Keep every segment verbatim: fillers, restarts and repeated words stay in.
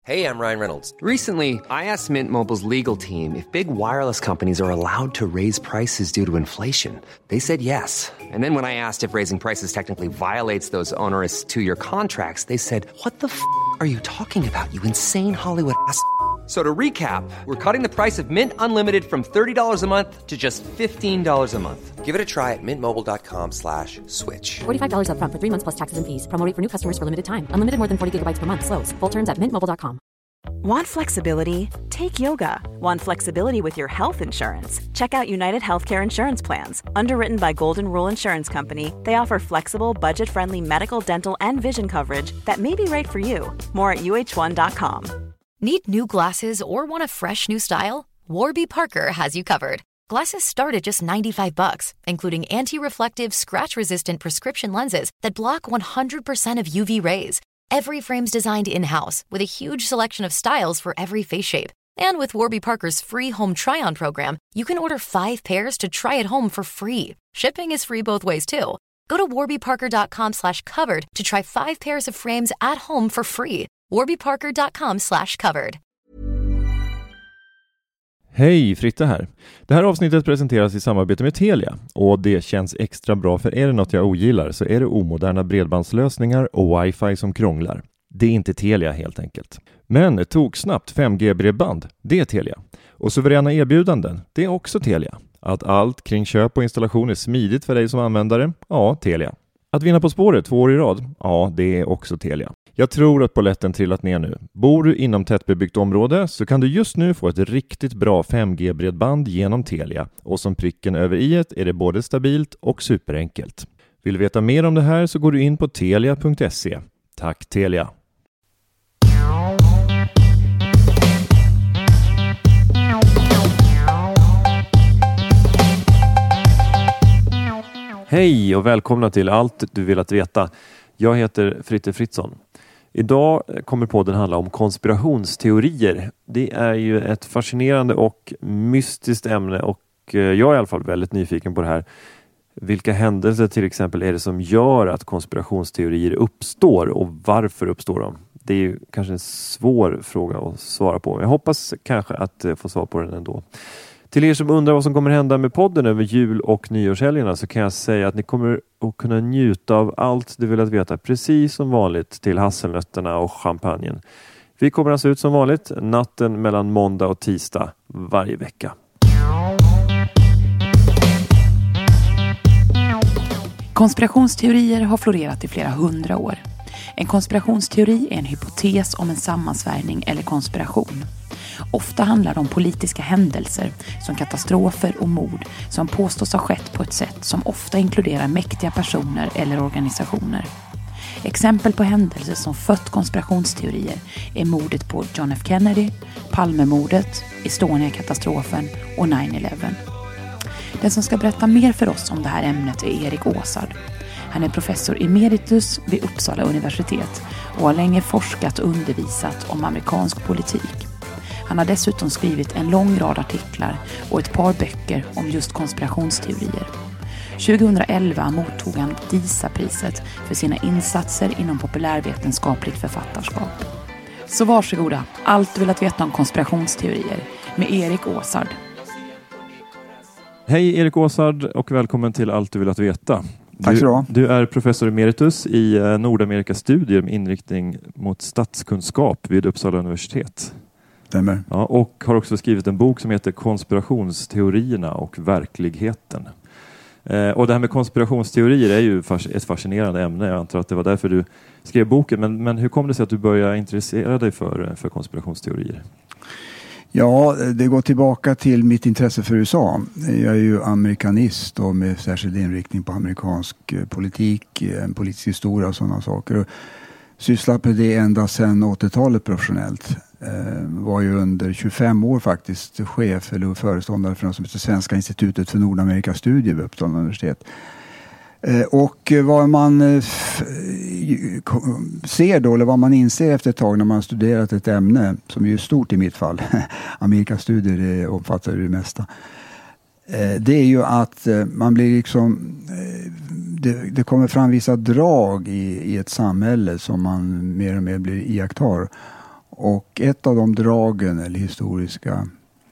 Hey, I'm Ryan Reynolds. Recently, I asked Mint Mobile's legal team if big wireless companies are allowed to raise prices due to inflation. They said yes. And then when I asked if raising prices technically violates those onerous two-year contracts, they said, "What the f*** are you talking about, you insane Hollywood ass?" So to recap, we're cutting the price of Mint Unlimited from thirty dollars a month to just fifteen dollars a month. Give it a try at mintmobile.com slash switch. forty-five dollars up front for three months plus taxes and fees. Promo rate for new customers for limited time. Unlimited more than forty gigabytes per month. Slows full terms at mint mobile dot com. Want flexibility? Take yoga. Want flexibility with your health insurance? Check out United Healthcare Insurance Plans. Underwritten by Golden Rule Insurance Company, they offer flexible, budget-friendly medical, dental, and vision coverage that may be right for you. More at u h one dot com. Need new glasses or want a fresh new style? Warby Parker has you covered. Glasses start at just ninety-five bucks, including anti-reflective, scratch-resistant prescription lenses that block one hundred percent of U V rays. Every frame's designed in-house with a huge selection of styles for every face shape. And with Warby Parker's free home try-on program, you can order five pairs to try at home for free. Shipping is free both ways too. Go to warbyparker.com slash covered to try five pairs of frames at home for free. warbyparker.com slash covered. Hej, Fritte här. Det här avsnittet presenteras i samarbete med Telia och det känns extra bra, för är det något jag ogillar så är det omoderna bredbandslösningar och wifi som krånglar. Det är inte Telia helt enkelt. Men tog snabbt fem G-bredband, det är Telia. Och suveräna erbjudanden, det är också Telia. Att allt kring köp och installation är smidigt för dig som användare, ja, Telia. Att vinna På spåret två år i rad, ja, det är också Telia. Jag tror att polletten trillat ner nu. Bor du inom tättbebyggt område så kan du just nu få ett riktigt bra fem G-bredband genom Telia. Och som pricken över i-et är det både stabilt och superenkelt. Vill du veta mer om det här så går du in på telia punkt se. Tack Telia! Hej och välkomna till Allt du vill att veta. Jag heter Fritte Fritzson. Idag kommer podden handla om konspirationsteorier. Det är ju ett fascinerande och mystiskt ämne och jag är i alla fall väldigt nyfiken på det här. Vilka händelser till exempel är det som gör att konspirationsteorier uppstår och varför uppstår de? Det är ju kanske en svår fråga att svara på. Jag hoppas kanske att få svar på den ändå. Till er som undrar vad som kommer hända med podden över jul- och nyårshelgerna så kan jag säga att ni kommer att kunna njuta av allt du vill att veta, precis som vanligt, till hasselnötterna och champagnen. Vi kommer alltså ut som vanligt natten mellan måndag och tisdag varje vecka. Konspirationsteorier har florerat i flera hundra år. En konspirationsteori är en hypotes om en sammansvärjning eller konspiration. Ofta handlar det om politiska händelser som katastrofer och mord som påstås ha skett på ett sätt som ofta inkluderar mäktiga personer eller organisationer. Exempel på händelser som fött konspirationsteorier är mordet på John F. Kennedy, Palmemordet, Estonia-katastrofen och nine eleven. Den som ska berätta mer för oss om det här ämnet är Erik Åsard. Han är professor emeritus vid Uppsala universitet och har länge forskat och undervisat om amerikansk politik. Han har dessutom skrivit en lång rad artiklar och ett par böcker om just konspirationsteorier. tjugoelva mottog han DISA-priset för sina insatser inom populärvetenskapligt författarskap. Så varsågoda, allt du vill att veta om konspirationsteorier med Erik Åsard. Hej Erik Åsard och välkommen till Allt du vill att veta. Tack så du, du är professor emeritus i Nordamerikastudier med inriktning mot statskunskap vid Uppsala universitet. Stämmer. Ja, och har också skrivit en bok som heter Konspirationsteorierna och verkligheten. Eh, och det här med konspirationsteorier är ju ett fascinerande ämne. Jag antar att det var därför du skrev boken. Men, men hur kom det sig att du började intressera dig för, för konspirationsteorier? Ja, det går tillbaka till mitt intresse för U S A. Jag är ju amerikanist och med särskild inriktning på amerikansk politik, politisk historia och sådana saker. Och sysslat med det ända sedan åttiotalet professionellt. Var ju under tjugofem år faktiskt chef eller föreståndare för något som heter Svenska institutet för Nordamerikastudier vid Uppsala universitet. Och vad man ser då, eller vad man inser efter ett tag när man studerat ett ämne som är ju stort i mitt fall, Amerikastudier omfattar det mesta, det är ju att man blir liksom, det, det kommer fram vissa drag i, i ett samhälle som man mer och mer blir iakttar. Och ett av de dragen eller historiska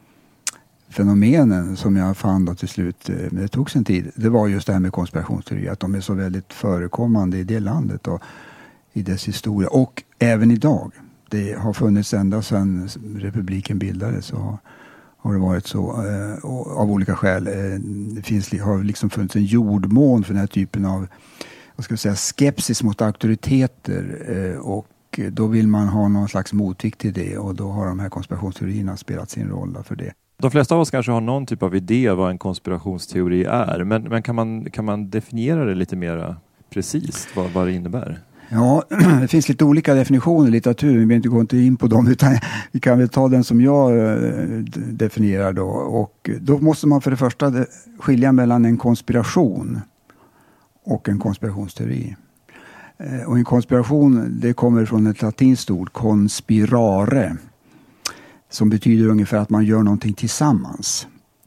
fenomenen som jag fann då till slut, det tog sin tid, det var just det här med konspirationsteorier, att de är så väldigt förekommande i det landet och i dess historia. Och även idag. Det har funnits ända sedan republiken bildades, så har det varit så eh, av olika skäl. Eh, det finns, har liksom funnits en jordmån för den här typen av, vad ska jag säga, skepsis mot auktoriteter, eh, och då vill man ha någon slags motvikt till det, och då har de här konspirationsteorierna spelat sin roll för det. De flesta av oss kanske har någon typ av idé vad en konspirationsteori är, men, men kan, man, kan man definiera det lite mer precis, vad, vad det innebär? Ja, det finns lite olika definitioner i litteratur, vi behöver inte gå inte in på dem, utan vi kan väl ta den som jag definierar då. Och då måste man för det första skilja mellan en konspiration och en konspirationsteori. Och en konspiration, det kommer från ett latinskt ord, conspirare, som betyder ungefär att man gör någonting tillsammans.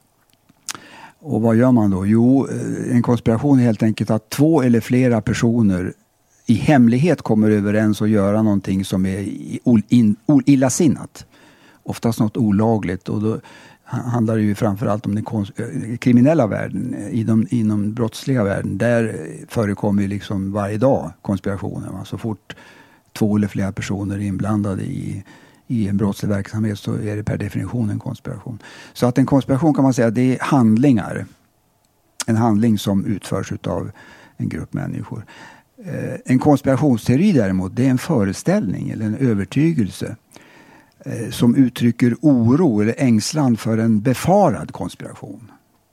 Och vad gör man då? Jo, en konspiration är helt enkelt att två eller flera personer i hemlighet kommer överens och göra någonting som är illasinnat. Oftast något olagligt, och då handlar det ju framförallt om den kons- kriminella världen. I de, inom brottsliga världen, där förekommer ju liksom varje dag konspirationer. Va? Så fort två eller flera personer är inblandade i, i en brottslig verksamhet, så är det per definition en konspiration. Så att en konspiration, kan man säga, det är handlingar. En handling som utförs av en grupp människor. Eh, en konspirationsteori däremot, det är en föreställning eller en övertygelse eh, som uttrycker oro eller ängslan för en befarad konspiration.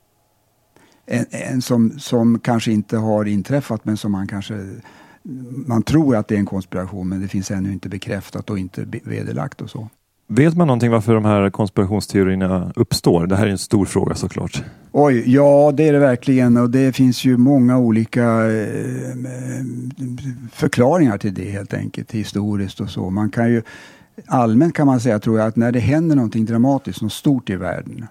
En, en som, som kanske inte har inträffat, men som man kanske man tror att det är en konspiration, men det finns ännu inte bekräftat och inte vederlagt och så. Vet man någonting varför de här konspirationsteorierna uppstår? Det här är en stor fråga såklart. Oj, ja det är det verkligen, och det finns ju många olika eh, förklaringar till det helt enkelt, historiskt och så. Man kan ju, allmänt kan man säga, tror jag, att när det händer någonting dramatiskt, något stort i världen,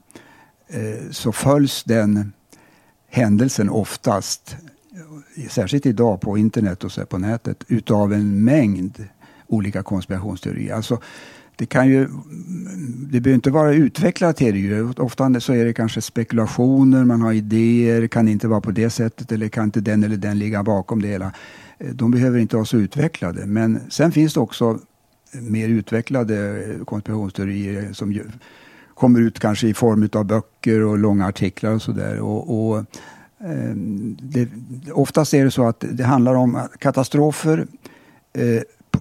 eh, så följs den händelsen oftast, särskilt idag på internet och så på nätet, utav en mängd olika konspirationsteorier. Alltså det kan ju, det behöver inte vara utvecklade teorier. Ofta så är det kanske spekulationer, man har idéer, kan inte vara på det sättet, eller kan inte den eller den ligga bakom det hela. De behöver inte vara så utvecklade. Men sen finns det också mer utvecklade konspirationsteorier som ju kommer ut kanske i form av böcker och långa artiklar och sådär. Och, och eh, det, oftast är det så att det handlar om katastrofer, eh,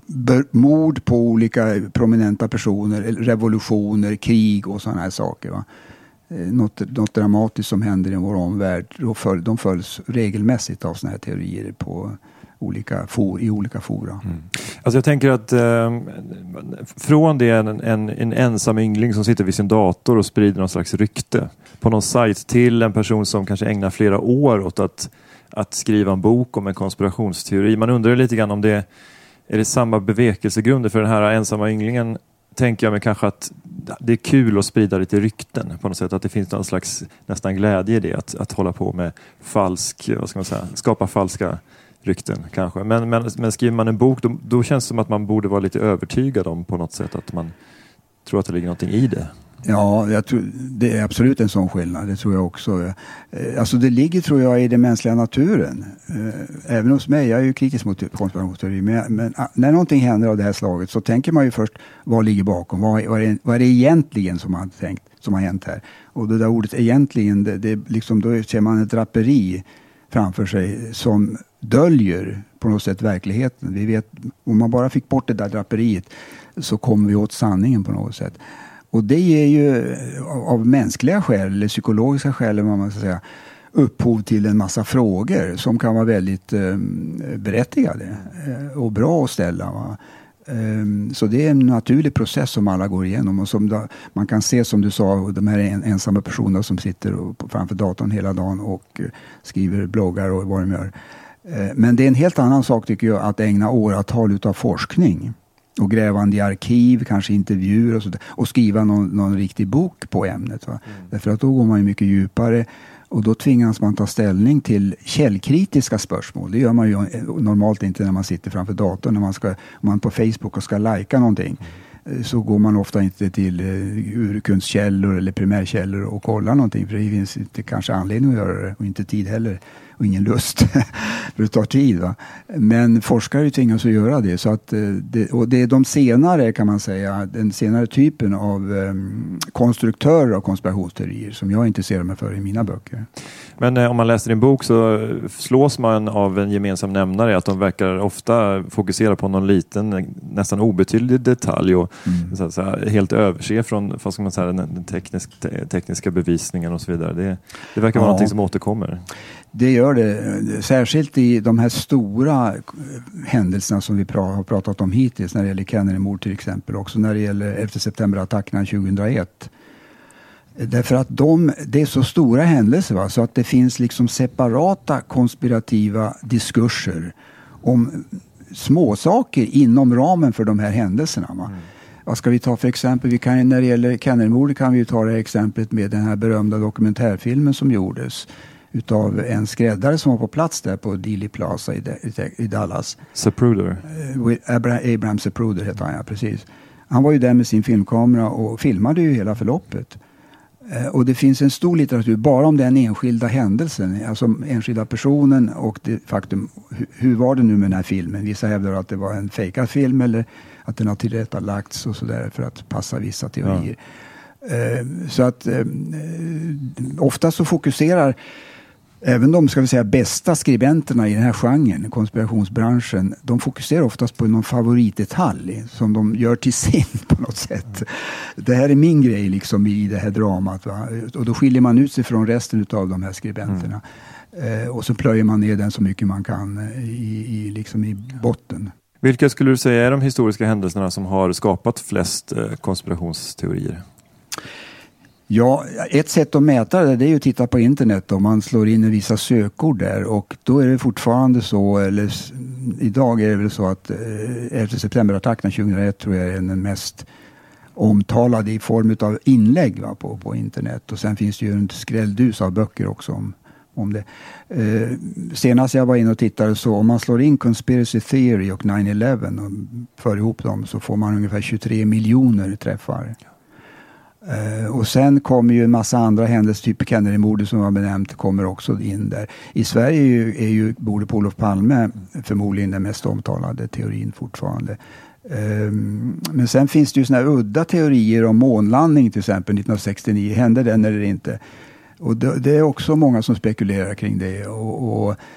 mord på olika prominenta personer, revolutioner, krig och sådana här saker. Va? Något, något dramatiskt som händer i vår omvärld, föl, de följs regelmässigt av sådana här teorier på olika for, i olika fora. Mm. Alltså jag tänker att eh, från det en, en, en ensam yngling som sitter vid sin dator och sprider någon slags rykte på någon sajt, till en person som kanske ägnar flera år åt att, att skriva en bok om en konspirationsteori. Man undrar lite grann om det är det samma bevekelsegrunder för den här ensamma ynglingen, tänker jag mig kanske att det är kul att sprida lite rykten på något sätt, att det finns någon slags nästan glädje i det, att, att hålla på med falsk, vad ska man säga, skapa falska rykten kanske. Men, men, men skriver man en bok, då, då känns det som att man borde vara lite övertygad om på något sätt att man tror att det ligger någonting i det. Ja, jag tror, det är absolut en sån skillnad, det tror jag också. Alltså det ligger, tror jag, i den mänskliga naturen. Även hos mig, jag är ju kritisk mot konspirationsteori, men, men när någonting händer av det här slaget så tänker man ju först, vad ligger bakom? Vad, vad, är, vad är det egentligen som har, tänkt, som har hänt här? Och det där ordet egentligen, det, det liksom, då ser man ett draperi framför sig som döljer på något sätt verkligheten. Vi vet, om man bara fick bort det där draperiet så kommer vi åt sanningen på något sätt. Och det ger ju av mänskliga skäl eller psykologiska skäl, vad man ska säga, upphov till en massa frågor som kan vara väldigt eh, berättigade eh, och bra att ställa. Va? Eh, så det är en naturlig process som alla går igenom, och som da, man kan se, som du sa, de här en, ensamma personerna som sitter och, framför datorn hela dagen och eh, skriver bloggar och vad de gör. Eh, men det är en helt annan sak, tycker jag, att ägna åratal utav forskning och grävande i arkiv, kanske intervjuer och sådär, och skriva någon, någon riktig bok på ämnet. Va? Mm. Därför att då går man ju mycket djupare, Och då tvingas man ta ställning till källkritiska spörsmål. Det gör man ju normalt inte när man sitter framför datorn. När man, ska, om man på Facebook och ska lajka någonting så går man ofta inte till urkundskällor eller primärkällor och kollar någonting. För det finns inte kanske anledning att göra det och inte tid heller. Och ingen lust. För det tar tid. Va? Men forskare tvingas att göra det. Så att det, och det är de senare kan man säga. Den senare typen av um, konstruktörer av konspirationsteorier som jag intresserar mig för i mina böcker. Men eh, om man läser din bok så slås man av en gemensam nämnare att de verkar ofta fokusera på någon liten, nästan obetydlig detalj och mm. så, så här, helt överse från vad ska man säga, den teknisk, te, tekniska bevisningen och så vidare. Det, det verkar vara ja. någonting som återkommer. Det gör det. Särskilt i de här stora händelserna som vi pra- har pratat om hittills när det gäller Kennedy-mord till exempel. Också när det gäller elfte september-attackerna tjugohundraett. Därför att de, det är så stora händelser va? Så att det finns liksom separata konspirativa diskurser om småsaker inom ramen för de här händelserna. Va? Mm. Vad ska vi ta för exempel? Vi kan, när det gäller Kennedy-mordet kan vi ju ta det exemplet med den här berömda dokumentärfilmen som gjordes utav en skräddare som var på plats där på Dealey Plaza i, i, i Dallas. Zapruder. Abraham, Abraham Zapruder heter han, ja, precis. Han var ju där med sin filmkamera och filmade ju hela förloppet. Eh, och det finns en stor litteratur bara om den enskilda händelsen, alltså enskilda personen och det faktum, hur, hur var det nu med den här filmen? Vissa hävdar att det var en fejkad film eller att den har tillrättalagts och sådär för att passa vissa teorier. Ja. Eh, så att eh, ofta så fokuserar även de ska vi säga, bästa skribenterna i den här genren, konspirationsbranschen, de fokuserar oftast på någon favoritdetalj som de gör till sin på något sätt. Det här är min grej liksom i det här dramat. Va? Och då skiljer man ut sig från resten av de här skribenterna. Mm. Eh, och så plöjer man ner den så mycket man kan i, i, liksom i botten. Vilka skulle du säga är de historiska händelserna som har skapat flest eh, konspirationsteorier? Ja, ett sätt att mäta det, det är ju att titta på internet och man slår in vissa sökord där och då är det fortfarande så, eller idag är det väl så att elfte september-attackerna tjugohundraett tror jag är den mest omtalade i form av inlägg va, på, på internet och sen finns det ju en skrälldus av böcker också om, om det. Eh, senast jag var inne och tittade så om man slår in Conspiracy Theory och nine eleven och för ihop dem så får man ungefär tjugotre miljoner träffar. Uh, och sen kommer ju en massa andra händelser, typ Kennedy-mordet som var benämnt, kommer också in där. I Sverige är ju, är ju mordet på Olof Palme förmodligen den mest omtalade teorin fortfarande. Um, men sen finns det ju såna här udda teorier om månlandning till exempel nittonhundrasextionio. Hände den eller inte? Och det, det är också många som spekulerar kring det. Och, och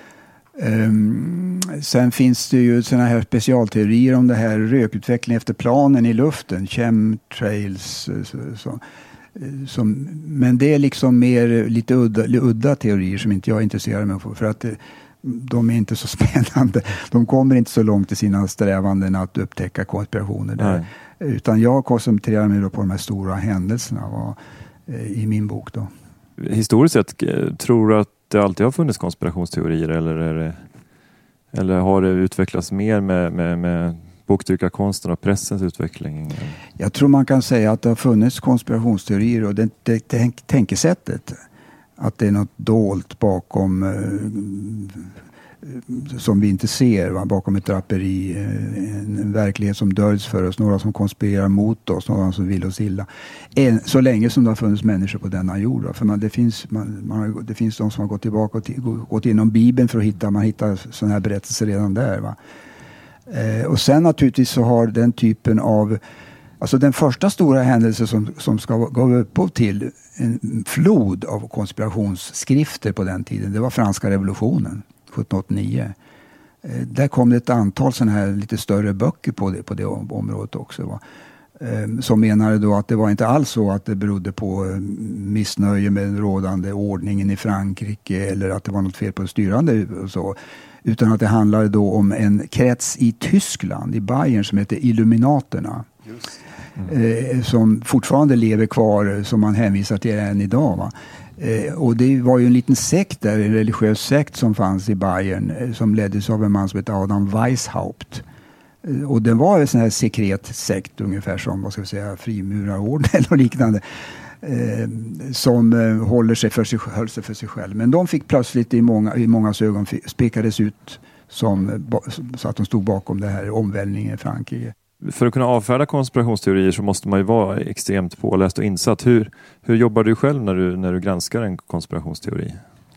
Um, sen finns det ju såna här specialteorier om det här rökutvecklingen efter planen i luften, chemtrails så, så, som, men det är liksom mer lite udda, udda teorier som inte jag är intresserad mig för, för att det, de är inte så spännande, de kommer inte så långt i sina strävanden att upptäcka konspirationer där. Nej. Utan jag koncentrerar mig då på de här stora händelserna var, i min bok då. Historiskt sett, tror du att det alltid har funnits konspirationsteorier eller, är det, eller har det utvecklats mer med, med, med boktryckarkonsten och pressens utveckling? Jag tror man kan säga att det har funnits konspirationsteorier och det, det, det tänkesättet att det är något dolt bakom eh, som vi inte ser va? Bakom ett draperi, en, en verklighet som döljs för oss, några som konspirerar mot oss, några som vill oss illa. En, så länge som det har funnits människor på denna jord. Va? För man, det, finns, man, man har, det finns de som har gått tillbaka och t- gått inom Bibeln för att hitta, man hittar sådana här berättelser redan där. Va? Eh, och sen naturligtvis så har den typen av, alltså den första stora händelsen som, som ska gå upphov till en flod av konspirationsskrifter på den tiden, det var franska revolutionen sjutton åttionio. Eh, där kom det ett antal sådana här lite större böcker på det, på det området också. Va? Eh, som menade då att det var inte alls så att det berodde på eh, missnöje med den rådande ordningen i Frankrike eller att det var något fel på det styrande och så. Utan att det handlade då om en krets i Tyskland, i Bayern, som heter Illuminaterna. Just. Mm. Eh, som fortfarande lever kvar, som man hänvisar till än idag. Va? Eh, och det var ju en liten sekt där, en religiös sekt som fanns i Bayern eh, som leddes av en man som heter Adam Weishaupt. Eh, och det var en sån här sekret sekt ungefär som, vad ska vi säga, frimurarorden eller liknande. eh, som eh, håller sig för sig, höll sig för sig själv. Men de fick plötsligt i många, i mångas ögon spekades ut som, så att de stod bakom det här omvälvningen i Frankrike. För att kunna avfärda konspirationsteorier så måste man ju vara extremt påläst och insatt. Hur, hur jobbar du själv när du, när du granskar en konspirationsteori?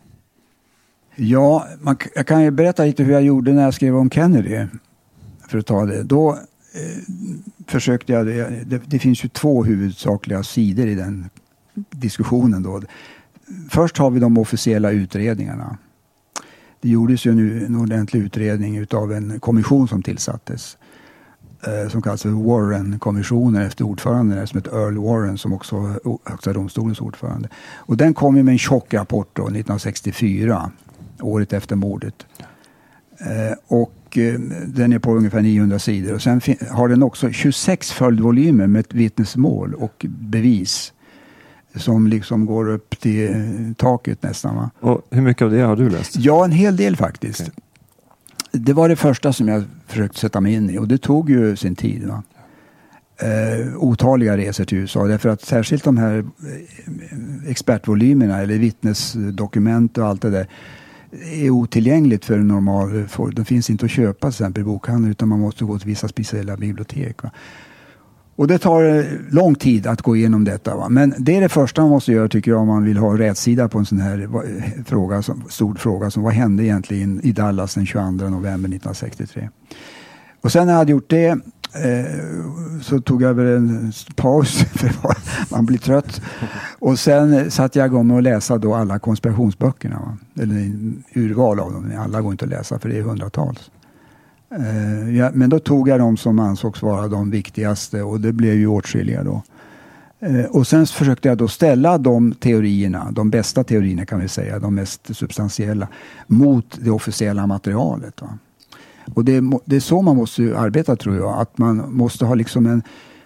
Ja, man, jag kan ju berätta lite hur jag gjorde när jag skrev om Kennedy. För att ta det. Då eh, försökte jag, det, det, det finns ju två huvudsakliga sidor i den diskussionen då. Först har vi de officiella utredningarna. Det gjordes ju nu en ordentlig utredning utav en kommission som tillsattes. Eh, som kallas för Warren-kommissionen efter ordföranden som heter Earl Warren som också var högsta domstolens ordförande. Och den kom ju med en tjock rapport då nittonhundrasextiofyra, året efter mordet. Eh, och eh, den är på ungefär niohundra sidor. Och sen fin- har den också tjugosex följdvolymer med ett vittnesmål och bevis som liksom går upp till eh, taket nästan. Va? Och hur mycket av det har du läst? Ja, en hel del faktiskt. Okay. Det var det första som jag försökte sätta mig in i och det tog ju sin tid. Va? Eh, otaliga resor till U S A därför att särskilt de här expertvolymerna eller vittnesdokument och allt det där är otillgängligt för normal folk. De finns inte att köpa till exempel i bokhandeln utan man måste gå till vissa speciella bibliotek. Va? Och det tar lång tid att gå igenom detta. Va? Men det är det första man måste göra tycker jag om man vill ha rätsida på en sån här fråga, som, stor fråga som vad hände egentligen i Dallas den tjugoandra november nittonhundrasextiotre. Och sen när jag hade gjort det eh, så tog jag över en paus för man blir trött. Och sen satt jag igång med att läsa då alla konspirationsböckerna. Va? Eller urval av dem. Alla går inte att läsa för det är hundratals. Uh, ja, men då tog jag de som ansågs vara de viktigaste och det blev ju åtskilliga då. Uh, och sen försökte jag då ställa de teorierna, de bästa teorierna kan vi säga, de mest substantiella, mot det officiella materialet. Va? Och det, det är så man måste arbeta tror jag, att man måste ha liksom en,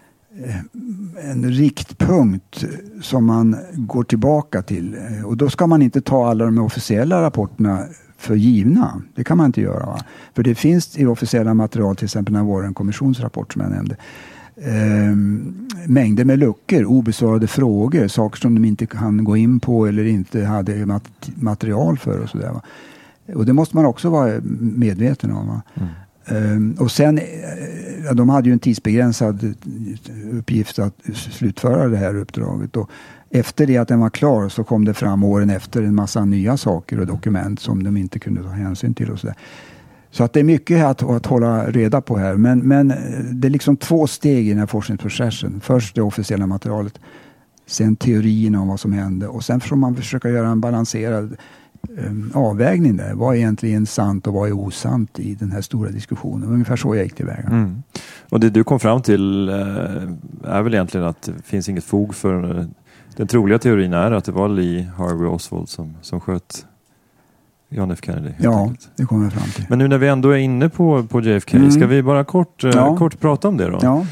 en riktpunkt som man går tillbaka till. Och då ska man inte ta alla de officiella rapporterna för givna. Det kan man inte göra. Va? För det finns i officiella material, till exempel när var en kommissionsrapport som jag nämnde, eh, mängder med luckor, obesvarade frågor, saker som de inte kan gå in på eller inte hade mat- material för och sådär. Va? Och det måste man också vara medveten om. Va? Mm. Um, och sen, ja, de hade ju en tidsbegränsad uppgift att slutföra det här uppdraget. Och efter det att den var klar så kom det fram åren efter en massa nya saker och dokument som de inte kunde ta hänsyn till och så där. Så att det är mycket att, att hålla reda på här. Men, men det är liksom två steg i den här forskningsprocessen. Först det officiella materialet, sen teorierna om vad som hände och sen får man försöka göra en balanserad um, avvägning där. Vad är egentligen sant och vad är osant i den här stora diskussionen? Ungefär så jag gick tillväga. Mm. Och det du kom fram till eh, är väl egentligen att det finns inget fog för... Eh, den troliga teorin är att det var Lee Harvey Oswald som, som sköt John F. Kennedy. Ja, enkelt. Det kommer jag fram till. Men nu när vi ändå är inne på, på J F K, mm. ska vi bara kort, ja. kort prata om det då? Ja.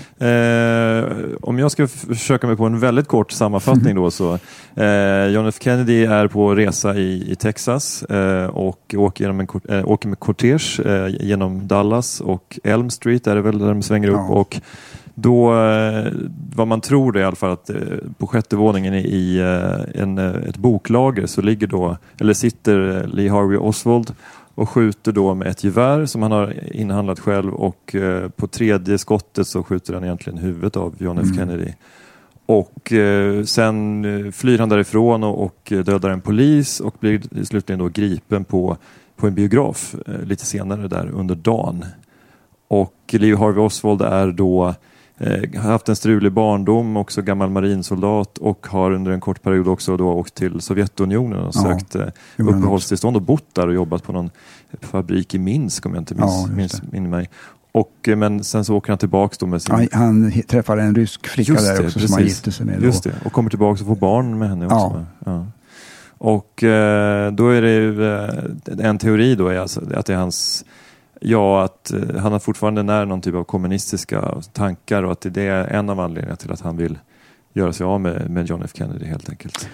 Eh, om jag ska f- försöka mig på en väldigt kort sammanfattning mm. då så. Eh, John F. Kennedy är på resa i, i Texas eh, och åker, genom en, äh, åker med kortege eh, genom Dallas och Elm Street är det väl där de svänger upp ja. och då, vad man tror det i alla fall att på sjätte våningen i en, ett boklager så ligger då, eller sitter Lee Harvey Oswald och skjuter då med ett gevär som han har inhandlat själv och på tredje skottet så skjuter han egentligen huvudet av John F. Kennedy. Mm. Och sen flyr han därifrån och, och dödar en polis och blir slutligen då gripen på, på en biograf lite senare där under dagen. Och Lee Harvey Oswald är då Eh, har haft en strulig barndom, också gammal marinsoldat och har under en kort period också då åkt till Sovjetunionen och ja, sökt eh, uppehållstillstånd och bott där och jobbat på någon fabrik i Minsk om jag inte minns, ja, minns min mig. Och, eh, men sen så åker han tillbaka då med sin... Han, han träffar en rysk flicka just där det, också precis. Som han gifte sig med. Just det, och kommer tillbaka och får barn med henne också. Ja. Ja. Och eh, då är det ju eh, en teori då är alltså att det är hans... Ja, att uh, han har fortfarande när någon typ av kommunistiska tankar och att det är en av anledningarna till att han vill göra sig av med, med John F. Kennedy helt enkelt.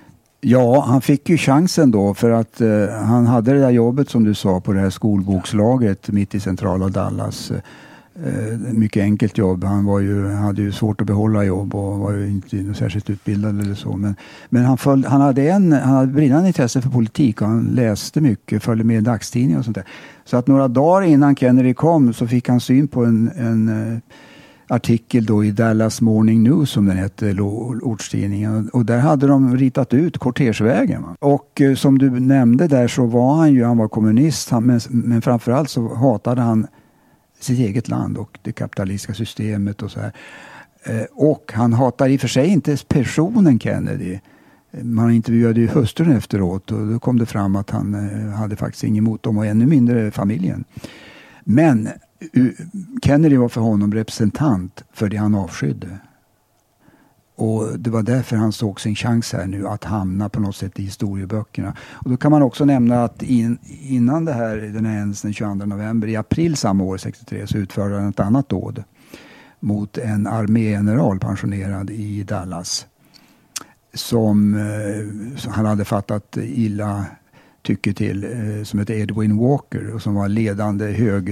Ja, han fick ju chansen då för att uh, han hade det där jobbet som du sa på det här skolbokslagret mitt i centrala Dallas. Eh, mycket enkelt jobb. Han var ju, hade ju svårt att behålla jobb och var ju inte särskilt utbildad eller så. Men, men han, följde, han hade en han hade brinnande intresse för politik och han läste mycket, följde med i dagstidningar och sånt där. Så att några dagar innan Kennedy kom så fick han syn på en, en uh, artikel då i Dallas Morning News som den hette, ortstidningen. Och där hade de ritat ut kortegevägen. Va? Och uh, som du nämnde där så var han ju, han var kommunist, han, men, men framförallt så hatade han sitt eget land och det kapitalistiska systemet och så här. Eh, och han hatar i och för sig inte personen Kennedy. Man intervjuade ju hustrun efteråt och då kom det fram att han eh, hade faktiskt ingen emot dem och ännu mindre familjen. Men uh, Kennedy var för honom representant för det han avskydde. Och det var därför han såg sin chans här nu att hamna på något sätt i historieböckerna. Och då kan man också nämna att in, innan det här, den här händelsen den tjugoandra november, i april samma år, sextiotre, så utförde han ett annat dåd mot en armégeneral pensionerad i Dallas. Som, eh, som han hade fattat illa tycke till, eh, som heter Edwin Walker och som var ledande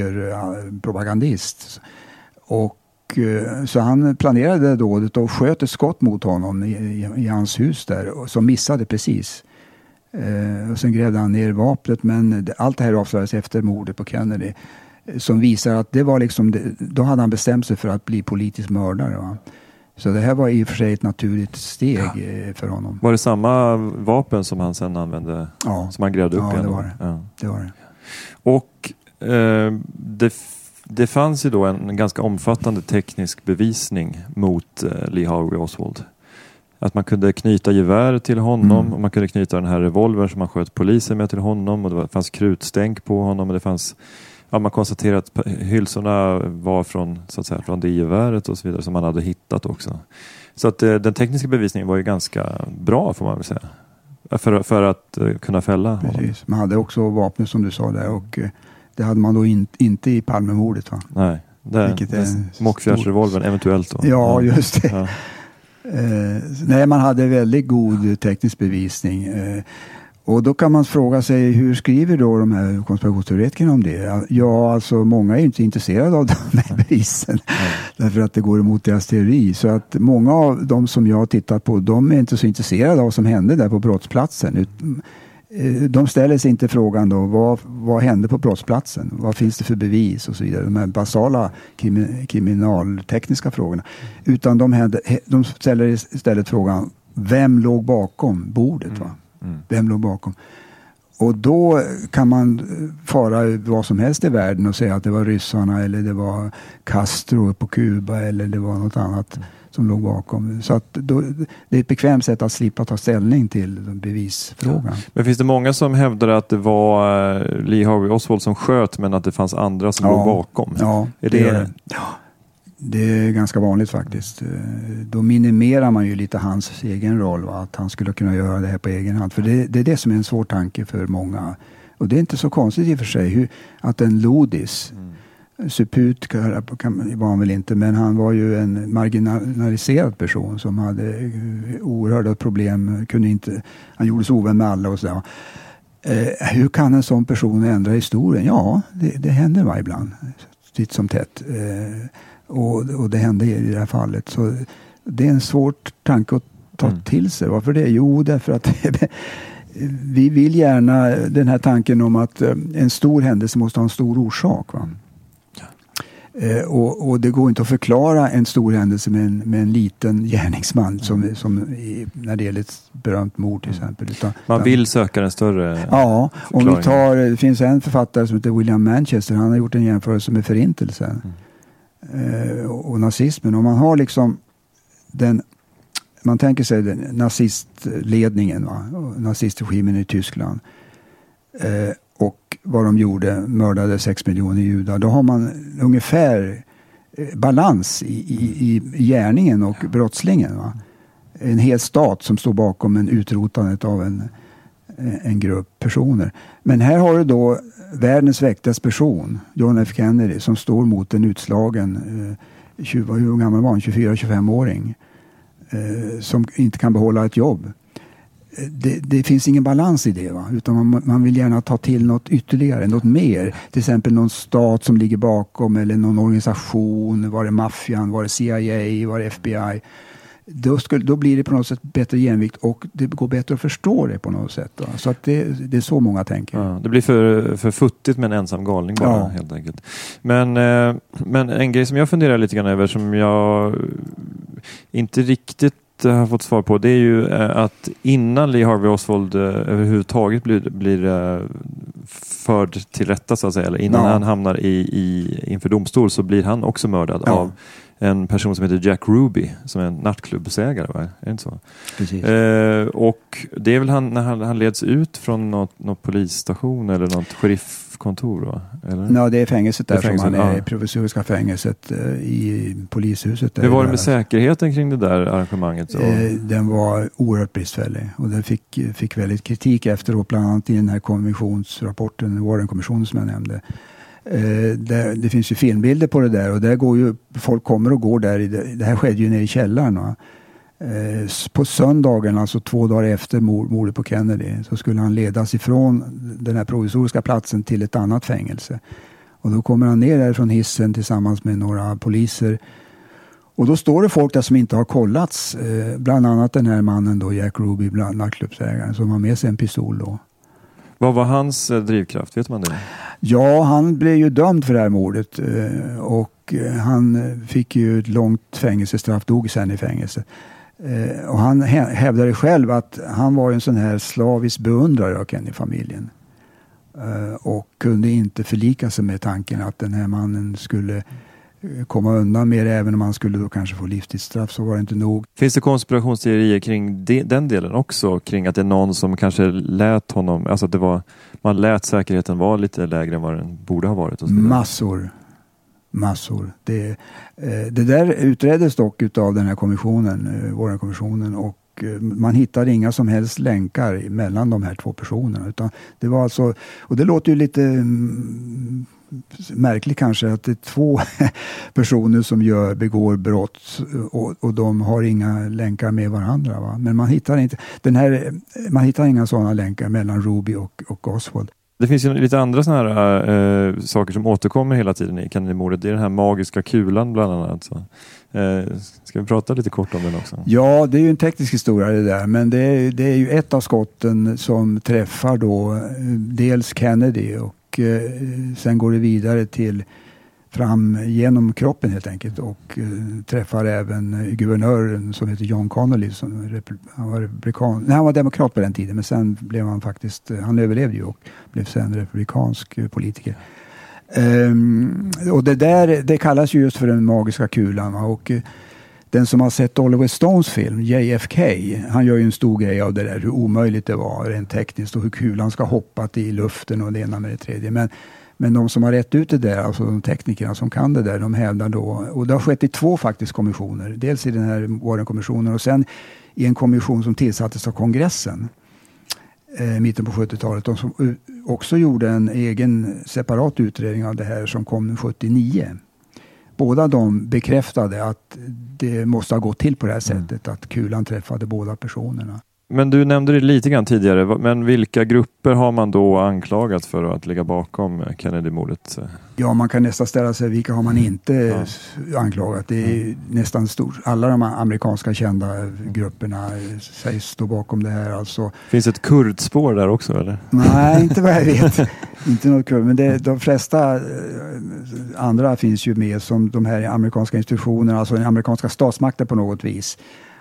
högerpropagandist. Och så han planerade dådet och sköt ett skott mot honom i, i, i hans hus där och som missade precis. Eh, och sen grävde han ner vapnet, men det, allt det här avslöjades efter mordet på Kennedy eh, som visar att det var liksom, det, då hade han bestämt sig för att bli politisk mördare. Va? Så det här var i och för sig ett naturligt steg eh, för honom. Var det samma vapen som han sen använde? Ja, som han grävde upp ja, igen? Det var det. Ja, det var det. Och eh, det Det fanns ju då en ganska omfattande teknisk bevisning mot eh, Lee Harvey Oswald. Att man kunde knyta gevär till honom mm. och man kunde knyta den här revolver som man sköt polisen med till honom och det var, fanns krutstänk på honom och det fanns, ja, man konstaterade att hylsorna var från, så att säga, från det geväret och så vidare som man hade hittat också. Så att eh, den tekniska bevisningen var ju ganska bra får man väl säga. För, för att eh, kunna fälla honom. Precis. Man hade också vapnet som du sa där och eh, det hade man då in, inte i Palmemordet, va? Nej, det är Mockfjärdsrevolvern eventuellt då. Ja, just det. Ja. Eh, nej, man hade väldigt god teknisk bevisning. Eh, och då kan man fråga sig, hur skriver då de här konspirationsteoretikerna om det? Ja, alltså många är inte intresserade av de här bevisen. Mm. Därför att det går emot deras teori. Så att många av de som jag har tittat på, de är inte så intresserade av vad som hände där på brottsplatsen. De ställer sig inte frågan då, vad, vad hände på brottsplatsen? Vad finns det för bevis och så vidare? De här basala krimi, kriminaltekniska frågorna. Utan de, hände, de ställer istället frågan, vem låg bakom bordet? Va? Mm. Mm. Vem låg bakom? Och då kan man fara vad som helst i världen och säga att det var ryssarna eller det var Castro på Kuba eller det var något annat. Mm. Som låg bakom. Så att då, det är ett bekvämt sätt att slippa ta ställning till bevisfrågan. Ja. Men finns det många som hävdar att det var Lee Harvey Oswald som sköt men att det fanns andra som ja. låg bakom? Ja, är det, det... Är, ja, det är ganska vanligt faktiskt. Då minimerar man ju lite hans egen roll, va? Att han skulle kunna göra det här på egen hand. För det, det är det som är en svår tanke för många. Och det är inte så konstigt i och för sig hur, att en lodis mm. Suput var han väl inte, men han var ju en marginaliserad person som hade oerhörda problem, kunde inte, han gjorde sig ovän med alla och sådär. Eh, hur kan en sån person ändra historien? Ja, det, det händer va ibland, titt som tätt. Eh, och, och det hände i det här fallet. Så det är en svår tanke att ta mm. till sig. Varför det? Jo, därför att vi vill gärna den här tanken om att en stor händelse måste ha en stor orsak, va? Eh, och, och det går inte att förklara en stor händelse med en, med en liten gärningsman mm. som, som i, när det gäller ett berömt mord till exempel. Utan, Man vill söka en större Ja, om vi tar, det finns en författare som heter William Manchester, han har gjort en jämförelse med förintelsen mm. eh, och, och nazismen. Om man har liksom den, man tänker sig den, nazistledningen, va? Nazistregimen i Tyskland eh, och vad de gjorde, mördade sex miljoner judar. Då har man ungefär balans i, i, i gärningen och brottslingen. Va? En hel stat som står bakom en utrotandet av en, en grupp personer. Men här har du då världens väktigaste person, John F. Kennedy, som står mot en utslagen eh, tjugo, hur gammal var han? tjugofyra tjugofem-åring eh, som inte kan behålla ett jobb. det, det finns ingen balans i det, va? Utan man, man vill gärna ta till något ytterligare, något mer. Till exempel någon stat som ligger bakom eller någon organisation, var det maffian, var det C I A, var det F B I. Då, skulle, då blir det på något sätt bättre jämvikt och det går bättre att förstå det på något sätt. Då. Så att det, det är så många tänker. Ja, det blir för, för futtigt med en ensam galning bara, ja. Helt enkelt. Men, eh, men en grej som jag funderar lite grann över som jag inte riktigt har fått svar på, det är ju att innan Lee Harvey Oswald eh, överhuvudtaget blir, blir eh, förd till rätta så att säga, eller innan ja. han hamnar i, i, inför domstol så blir han också mördad ja. av en person som heter Jack Ruby som är en nattklubbsägare, va? Är det inte så? Precis. Eh, och det är väl han när han, han leds ut från något, något polisstation eller något sheriffkontor, va? Eller? Ja, det är fängelset där, det är fängelset, som han är ja. i provisoriska fängelset eh, i polishuset. Där. Hur var det med säkerheten kring det där arrangemanget? Eh, den var oerhört bristfällig och den fick, fick väldigt kritik efteråt, bland annat i den här konventionsrapporten, Warren-kommissionen som jag nämnde. Eh, det, det finns ju filmbilder på det där och där går ju, folk kommer och går där. I det, det här skedde ju nere i källaren. Va? Eh, på söndagen, alltså två dagar efter mord, mordet på Kennedy, så skulle han ledas ifrån den här provisoriska platsen till ett annat fängelse. Och då kommer han ner där från hissen tillsammans med några poliser. Och då står det folk där som inte har kollats. Eh, bland annat den här mannen då, Jack Ruby, nattklubbsägaren, som har med sig en pistol då. Vad var hans eh, drivkraft? Vet man det? Ja, han blev ju dömd för det här mordet eh, och han fick ju ett långt fängelsestraff, dog sen i fängelse. Eh, och han hä- hävdade själv att han var en sån här slavisk beundrare av Kennedy-familjen. Eh, och kunde inte förlika sig med tanken att den här mannen skulle komma undan med det, även om han skulle då kanske få livstidsstraff, så var det inte nog. Finns det konspirationsteorier kring de, den delen också? Kring att det är någon som kanske lät honom, alltså att det var, man lät säkerheten vara lite lägre än vad den borde ha varit? Och så massor. Massor. Det, eh, det där utreddes dock utav den här kommissionen, eh, Warren-kommissionen, och eh, man hittade inga som helst länkar mellan de här två personerna. Utan det var alltså, och det låter ju lite mm, märkligt kanske att det är två personer som gör, begår brott och, och de har inga länkar med varandra. Va? Men man hittar inte, den här, man hittar inga sådana länkar mellan Ruby och, och Oswald. Det finns ju lite andra sådana här äh, saker som återkommer hela tiden i Kennedy-mordet. Det är den här magiska kulan bland annat. Så. Äh, ska vi prata lite kort om den också? Ja, det är ju en teknisk historia det där. Men det är, det är ju ett av skotten som träffar då dels Kennedy och eh, sen går det vidare till fram genom kroppen helt enkelt och eh, träffar även guvernören som heter John Connolly som repl- han var republikan. Nej, han var demokrat på den tiden, men sen blev han faktiskt, han överlevde ju och blev sen republikansk eh, politiker. Um, och det där, det kallas ju just för den magiska kulan, och eh, den som har sett Oliver Stones film J F K, han gör ju en stor grej av det där, hur omöjligt det var rent tekniskt och hur kulan ska hoppat i luften och det ena med det tredje. Men Men de som har rätt ut det där, alltså de teknikerna som kan det där, de hävdar då, och det har skett i två faktiskt kommissioner. Dels i den här Warren-kommissionen och sen i en kommission som tillsattes av kongressen eh, mitten på sjuttiotalet. De som också gjorde en egen separat utredning av det här som kom sjuttionio. Båda de bekräftade att det måste ha gått till på det här sättet, mm. att kulan träffade båda personerna. Men du nämnde det lite grann tidigare, men vilka grupper har man då anklagat för att ligga bakom Kennedy-mordet? Ja, man kan nästan ställa sig, vilka har man inte ja. anklagat? Det är mm. nästan stort. Alla de amerikanska kända grupperna sägs stå bakom det här. Alltså. Finns ett kurdspår där också, eller? Nej, inte vad jag vet. Inte något kurd, men det, de flesta andra finns ju med som de här amerikanska institutionerna, alltså den amerikanska statsmakten på något vis.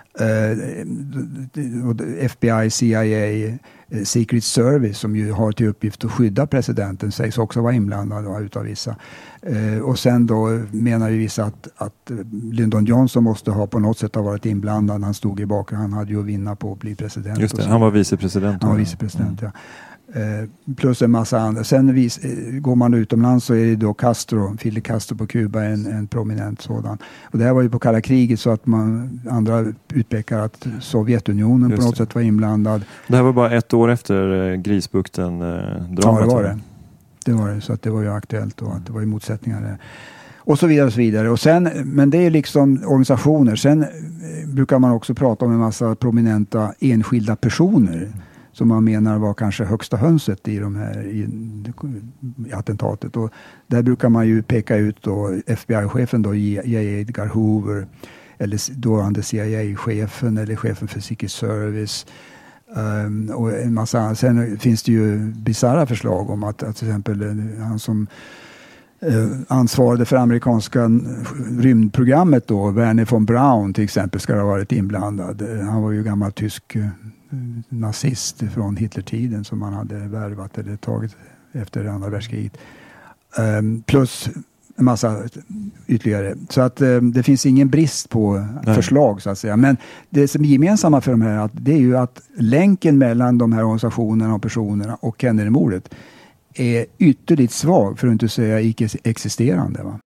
Uh, F B I, C I A, uh, Secret Service som ju har till uppgift att skydda presidenten sägs också vara inblandad utav vissa. Uh, och sen då menar ju vissa att, att Lyndon Johnson måste ha på något sätt ha varit inblandad. Han stod i bakgrunden, han hade ju att vinna på att bli president. Just det, han var vicepresident. Han var vicepresident, mm. ja. Eh, plus en massa andra. Sen vis, eh, går man utomlands så är det då Castro, Fidel Castro på Kuba, en, en prominent sådan. Och det här var ju på kalla kriget så att man andra utpekar att Sovjetunionen Just på något det. sätt var inblandad. Det här var bara ett år efter eh, Grisbukten eh, dramat. Ja, det var det. Det var det, så att det var ju aktuellt och att det var ju motsättningar där. Och så vidare och så vidare. Och sen, men det är liksom organisationer. Sen brukar man också prata om en massa prominenta enskilda personer mm. som man menar var kanske högsta hönset i de här i, i attentatet. Och där brukar man ju peka ut då F B I-chefen då, J. Edgar Hoover, eller dåvarande C I A-chefen eller chefen för Secret Service. Um, och en massa, sen finns det ju bizarra förslag om att, att till exempel han som uh, ansvarade för amerikanska rymdprogrammet då, Werner von Braun till exempel, ska ha varit inblandad. Han var ju gammal tysk uh, nazist från Hitlertiden som man hade värvat eller tagit efter andra världskriget. Um, plus en massa ytterligare. Så att eh, det finns ingen brist på Nej. förslag så att säga. Men det som är gemensamma för de här, att det är ju att länken mellan de här organisationerna och personerna och Kennedy-mordet är ytterligt svag, för att inte säga icke-existerande. Va?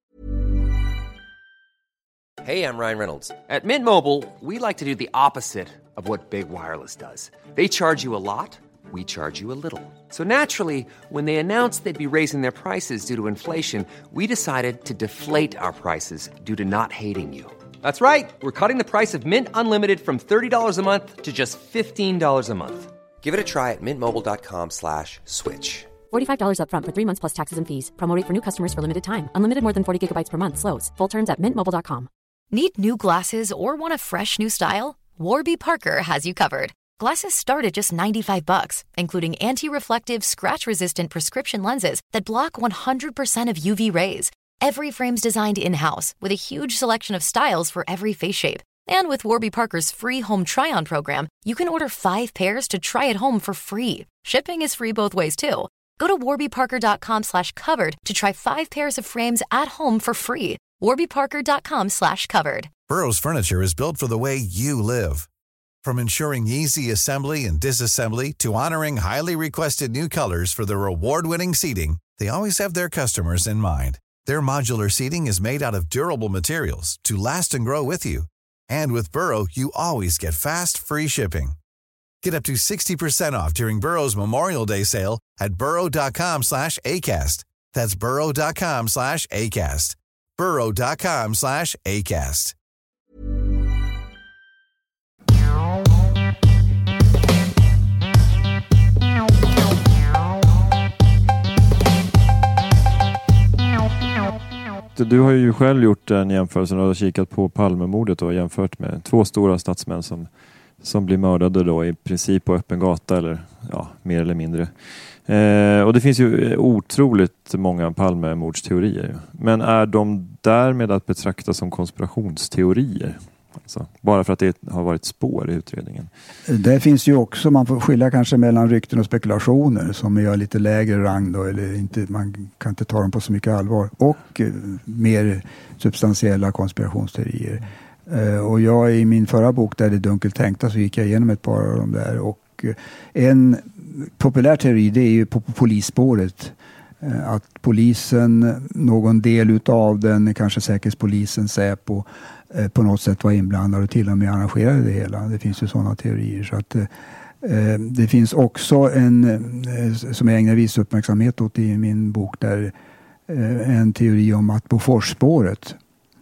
Hey, I'm Ryan Reynolds. At Mint Mobile, we like to do the opposite of what Big Wireless does. They charge you a lot. We charge you a little. So naturally, when they announced they'd be raising their prices due to inflation, we decided to deflate our prices due to not hating you. That's right. We're cutting the price of Mint Unlimited from thirty dollars a month to just fifteen dollars a month. Give it a try at mintmobile.com slash switch. forty-five dollars up front for three months plus taxes and fees. Promo rate for new customers for limited time. Unlimited more than forty gigabytes per month slows. Full terms at mint mobile dot com. Need new glasses or want a fresh new style? Warby Parker has you covered. Glasses start at just ninety-five bucks, including anti-reflective, scratch-resistant prescription lenses that block one hundred percent of U V rays. Every frame's designed in-house with a huge selection of styles for every face shape. And with Warby Parker's free home try-on program, you can order five pairs to try at home for free. Shipping is free both ways, too. Go to warbyparker.com slash covered to try five pairs of frames at home for free. warbyparker.com slash covered. Burrow's furniture is built for the way you live. From ensuring easy assembly and disassembly to honoring highly requested new colors for their award-winning seating, they always have their customers in mind. Their modular seating is made out of durable materials to last and grow with you. And with Burrow, you always get fast, free shipping. Get up to sixty percent off during Burrow's Memorial Day sale at burrow.com slash ACAST. That's burrow.com slash ACAST. burrow.com slash ACAST. Du har ju själv gjort en jämförelse och kikat på Palmemordet och jämfört med två stora statsmän som, som blir mördade då i princip på öppen gata eller ja, mer eller mindre. Eh, och det finns ju otroligt många Palmemordsteorier. Men är de därmed att betrakta som konspirationsteorier? Alltså, bara för att det har varit spår i utredningen. Det finns ju också, man får skilja kanske mellan rykten och spekulationer som är lite lägre rang då, eller inte, man kan inte ta dem på så mycket allvar, och eh, mer substantiella konspirationsteorier. Eh, och jag i min förra bok där det dunkelt tänkta så gick jag igenom ett par av dem där, och eh, en populär teori det är ju på, på polisspåret. Eh, att polisen, någon del utav den, kanske säkerhetspolisen, Säpo, på något sätt var inblandad och till och med arrangerade det hela. Det finns ju sådana teorier. Så att, eh, det finns också en, eh, som jag ägnar viss uppmärksamhet åt i min bok, där eh, en teori om att Boforsspåret,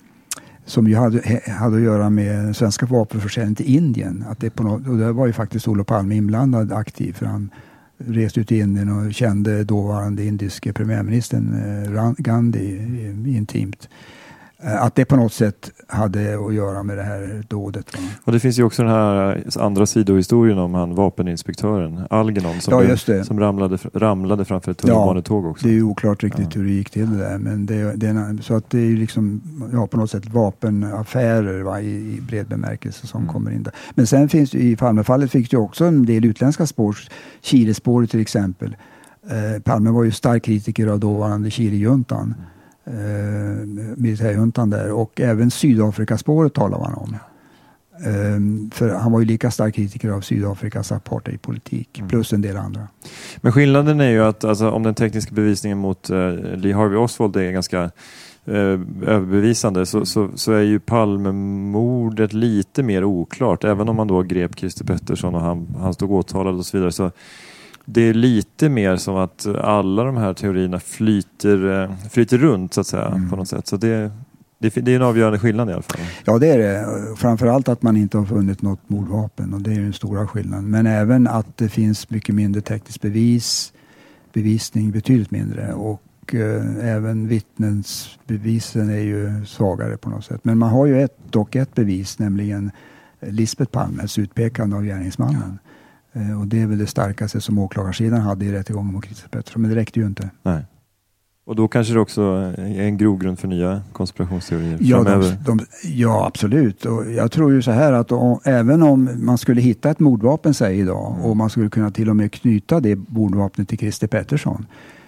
som ju hade, hade att göra med svenska vapenförsäljning till Indien. Att det på något, och där var ju faktiskt Olof Palme inblandad aktiv, för han reste ut till Indien och kände dåvarande indiske premiärministern eh, Gandhi eh, intimt. Att det på något sätt hade att göra med det här dådet. Och det finns ju också den här andra sidohistorien om han vapeninspektören Algernon som, ja, just det. som ramlade, ramlade framför ett tunnelbanetåg också. Ja, det är ju oklart riktigt ja. hur det gick till det där. Men det, det är, så att det är ju liksom ja, på något sätt vapenaffärer va, i, i bred bemärkelse som mm. kommer in där. Men sen finns i Palmefallet fick det också en del utländska spår. Chilespåret till exempel. Eh, Palme var ju stark kritiker av dåvarande Chilejuntan. Mm. Uh, militärjuntan där, och även Sydafrikaspåret talar man om. Uh, för han var ju lika stark kritiker av Sydafrikas apartheidpolitik mm. plus en del andra. Men skillnaden är ju att alltså, om den tekniska bevisningen mot uh, Lee Harvey Oswald är ganska uh, överbevisande så, så, så är ju Palmemordet lite mer oklart, även om man då grep Christer Pettersson och han, han stod åtalad och så vidare, så det är lite mer som att alla de här teorierna flyter, flyter runt så att säga mm. på något sätt. Så det, Det, det är en avgörande skillnad i alla fall. Ja, det är det. Framförallt att man inte har funnit något mordvapen, och det är den stora skillnaden. Men även att det finns mycket mindre tekniskt bevis, bevisning betydligt mindre, och eh, även vittnesbevisen är ju svagare på något sätt. Men man har ju ett, dock ett bevis, nämligen Lisbeth Palmes utpekande av gärningsmannen. Ja. Eh, och det är väl det starkaste som åklagarsidan hade i rättegången mot Christer Pettersson, men det räckte ju inte. Nej. Och då kanske det också är en grogrund för nya konspirationsteorier ja, framöver. De, de, ja, absolut. Och jag tror ju så här att om, även om man skulle hitta ett mordvapen sig idag, mm. och man skulle kunna till och med knyta det mordvapnet till Christer Pettersson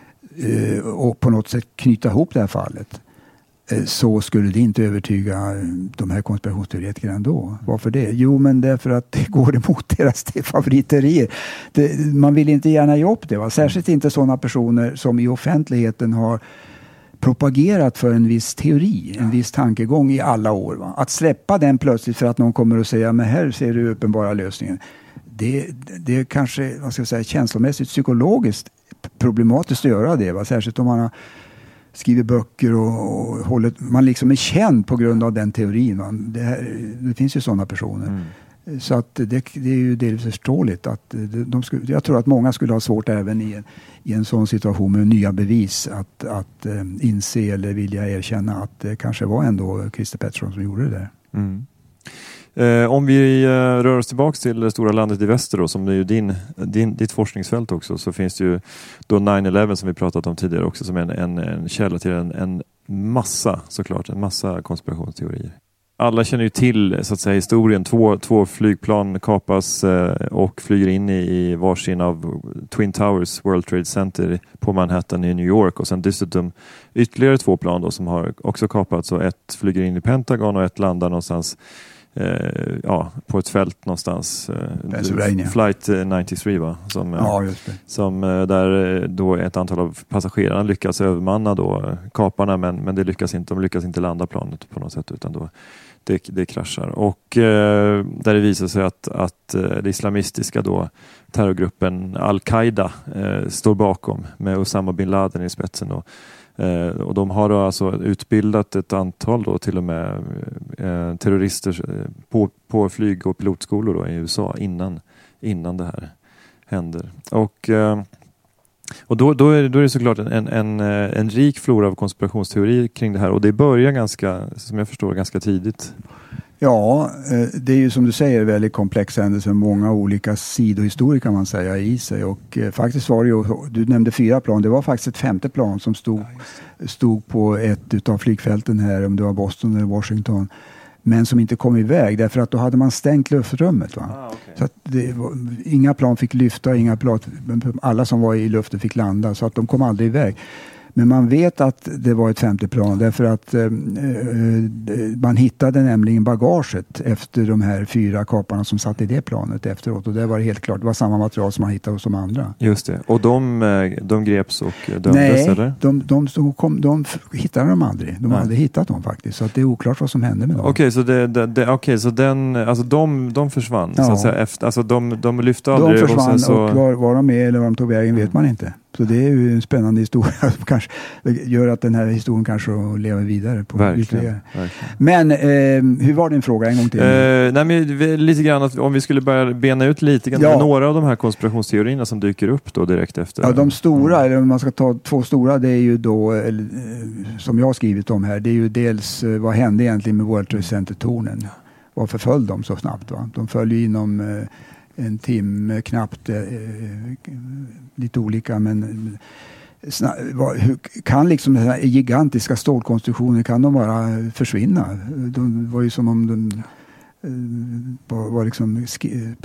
eh, och på något sätt knyta ihop det här fallet, eh, så skulle det inte övertyga de här konspirationsteoretikerna ändå. Varför det? Jo, men därför att det går emot deras favoriterier. Det, man vill inte gärna ge upp det. Va? Särskilt inte sådana personer som i offentligheten har propagerat för en viss teori, en viss tankegång i alla år. Va? Att släppa den plötsligt för att någon kommer att säga, men här ser du uppenbara lösningen. Det, det är kanske, vad ska jag säga, känslomässigt, psykologiskt problematiskt att göra det. Va? Särskilt om man har skriver böcker och, och håller, man liksom är känd på grund av den teorin. Man. Det, här, det finns ju sådana personer. Mm. Så att det, det är ju delvis förståeligt att de, de skulle, jag tror att många skulle ha svårt även i en, i en sån situation med nya bevis att, att äh, inse eller vilja erkänna att det kanske var ändå Christer Pettersson som gjorde det där. Mm. Eh, om vi eh, rör oss tillbaka till det stora landet i väster då, som är ju din, din, ditt forskningsfält också, så finns det ju då nine eleven som vi pratat om tidigare också som en, en, en källa till en, en massa, såklart, en massa konspirationsteorier. Alla känner ju till, så att säga, historien. Två, två flygplan kapas eh, och flyger in i, i varsin av Twin Towers World Trade Center på Manhattan i New York, och sen dessutom ytterligare två plan då som har också kapats, och ett flyger in i Pentagon och ett landar någonstans Eh, ja, på ett fält någonstans, eh, Flight nittiotre, va? Som, ja, just det. som eh, där då ett antal av passagerarna lyckas övermanna då kaparna, men, men det lyckas inte, de lyckas inte landa planet på något sätt, utan då det, det kraschar, och eh, där det visar sig att, att eh, det islamistiska då terrorgruppen Al-Qaida eh, står bakom med Osama bin Laden i spetsen då. Eh, och de har då alltså utbildat ett antal då till och med eh, terrorister på, på flyg- och pilotskolor då i U S A innan, innan det här händer. Och, eh, och då, då, är det, då är det såklart en, en, en rik flora av konspirationsteorier kring det här, och det börjar ganska, som jag förstår, ganska tidigt. Ja, det är ju som du säger väldigt komplex händelse med många olika sidohistorier kan man säga i sig, och faktiskt var det ju, du nämnde fyra plan, det var faktiskt ett femte plan som stod, stod på ett utav flygfälten här, om det var Boston eller Washington, men som inte kom iväg därför att då hade man stängt luftrummet. Va? Ah, okay. Så att det var, inga plan fick lyfta, inga plan, alla som var i luften fick landa, så att de kom aldrig iväg. Men man vet att det var ett femte plan därför att eh, man hittade nämligen bagaget efter de här fyra kaparna som satt i det planet efteråt. Och det var helt klart, det var samma material som man hittade hos de andra. Just det. Och de, de greps och dömdes, Nej, eller? de, de, de, kom, de hittade dem aldrig. De Nej. hade hittat dem faktiskt. Så att det är oklart vad som hände med dem. Okej, okay, så, det, det, det, okay, så den, alltså de, de försvann? Ja. Så att säga, efter, alltså de, de lyfte aldrig? De försvann, och, sen så... och var, var de med eller var de tog vägen vet man inte. Så det är ju en spännande historia som kanske gör att den här historien kanske lever vidare på verkligen, verkligen. Men eh, hur var din fråga en gång till? Eh, nej, men lite grann att om vi skulle börja bena ut lite grann ja. några av de här konspirationsteorierna som dyker upp då direkt efter. Ja, de stora, mm. eller om man ska ta två stora, det är ju då eller, som jag har skrivit om här, det är ju dels vad hände egentligen med World Trade Center-tornen? Varför föll de så snabbt? Va? De föll ju inom eh, en timme knappt, eh, lite olika, men sna, var, hur, kan liksom den här gigantiska stålkonstruktioner, kan de bara försvinna? De var ju som om de eh, var, var liksom sk-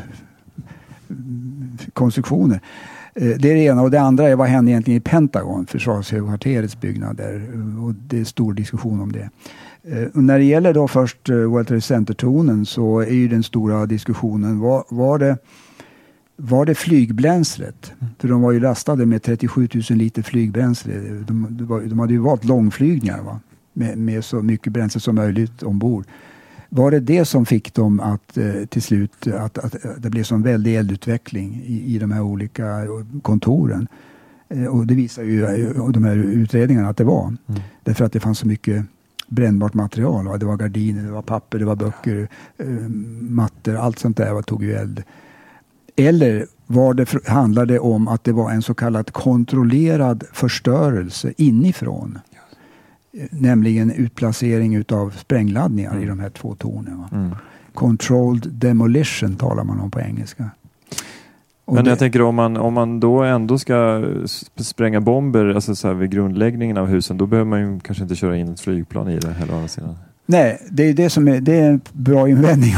pappkonstruktioner. Eh, det är det ena, och det andra är vad hände egentligen i Pentagon, försvarshögkvarterets byggnader, och det är stor diskussion om det. Och när det gäller då först World Trade Center-tornen, så är ju den stora diskussionen, var, var, det, var det flygbränslet? Mm. För de var ju lastade med trettiosju tusen liter flygbränsle. De, de, var, de hade ju valt långflygningar, va? Med, med så mycket bränsle som möjligt ombord. Var det det som fick dem att eh, till slut, att, att, att det blev sån väldig eldutveckling i, i de här olika kontoren? Eh, och det visar ju de här utredningarna att det var. Mm. Därför att det fanns så mycket brännbart material. Va? Det var gardiner, det var papper, det var böcker, eh, mattor, allt sånt där var, tog ju eld. Eller var det, handlade det om att det var en så kallad kontrollerad förstörelse inifrån? Nämligen utplacering utav sprängladdningar mm. i de här två tornen. Va? Mm. Controlled demolition talar man om på engelska. Och Men det, jag tänker om man, om man då ändå ska spränga bomber alltså så här vid grundläggningen av husen, då behöver man ju kanske inte köra in ett flygplan i det heller. Nej, det är det som är, det är en bra invändning.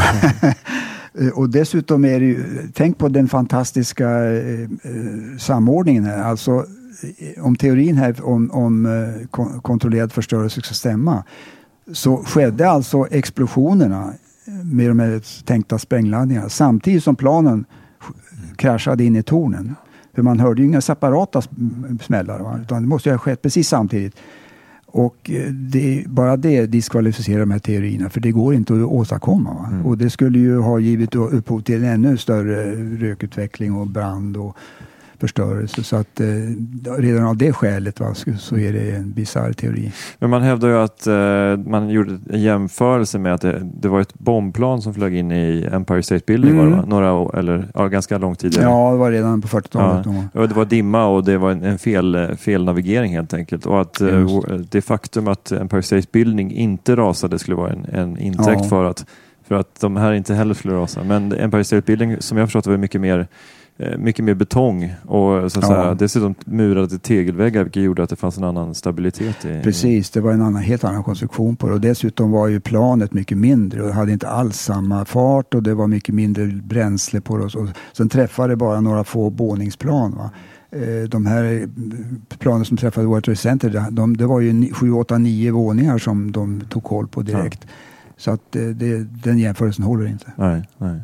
Mm. Och dessutom är det ju, tänk på den fantastiska eh, samordningen här. Alltså om teorin här om, om eh, kon- kontrollerad förstörelse ska stämma, så skedde alltså explosionerna med de här tänkta sprängladdningarna samtidigt som planen kraschade in i tornen. För man hörde ju inga separata smällar, va? Utan det måste ju ha skett precis samtidigt. Och det, bara det diskvalificerar de här teorierna, för det går inte att åstadkomma. Va? Mm. Och det skulle ju ha givit upphov till en ännu större rökutveckling och brand och förstörelse. Så att eh, redan av det skälet, va, så, så är det en bizarr teori. Men man hävdar ju att eh, man gjorde en jämförelse med att det, det var ett bombplan som flög in i Empire State Building mm. var det, va? Några, eller ja, ganska lång tid. Ja, det var redan på fyrtiotalet. Ja. Det var dimma och det var en, en fel, fel navigering helt enkelt. Och att eh, det faktum att Empire State Building inte rasade skulle vara en, en intäkt ja. för att för att de här inte heller skulle rasa. Men Empire State Building, som jag förstått, var mycket mer mycket mer betong och så att ja. säga, dessutom murade tegelväggar, vilket gjorde att det fanns en annan stabilitet i. Precis, det var en annan, helt annan konstruktion på det, och dessutom var ju planet mycket mindre och hade inte alls samma fart, och det var mycket mindre bränsle på det, och så. Sen träffade bara några få boningsplan, va. De här planen som träffade World Trade Center, de, det var ju sju, åtta, nio våningar som de tog koll på direkt. Ja. Så att det, den jämförelsen håller inte. Nej, nej.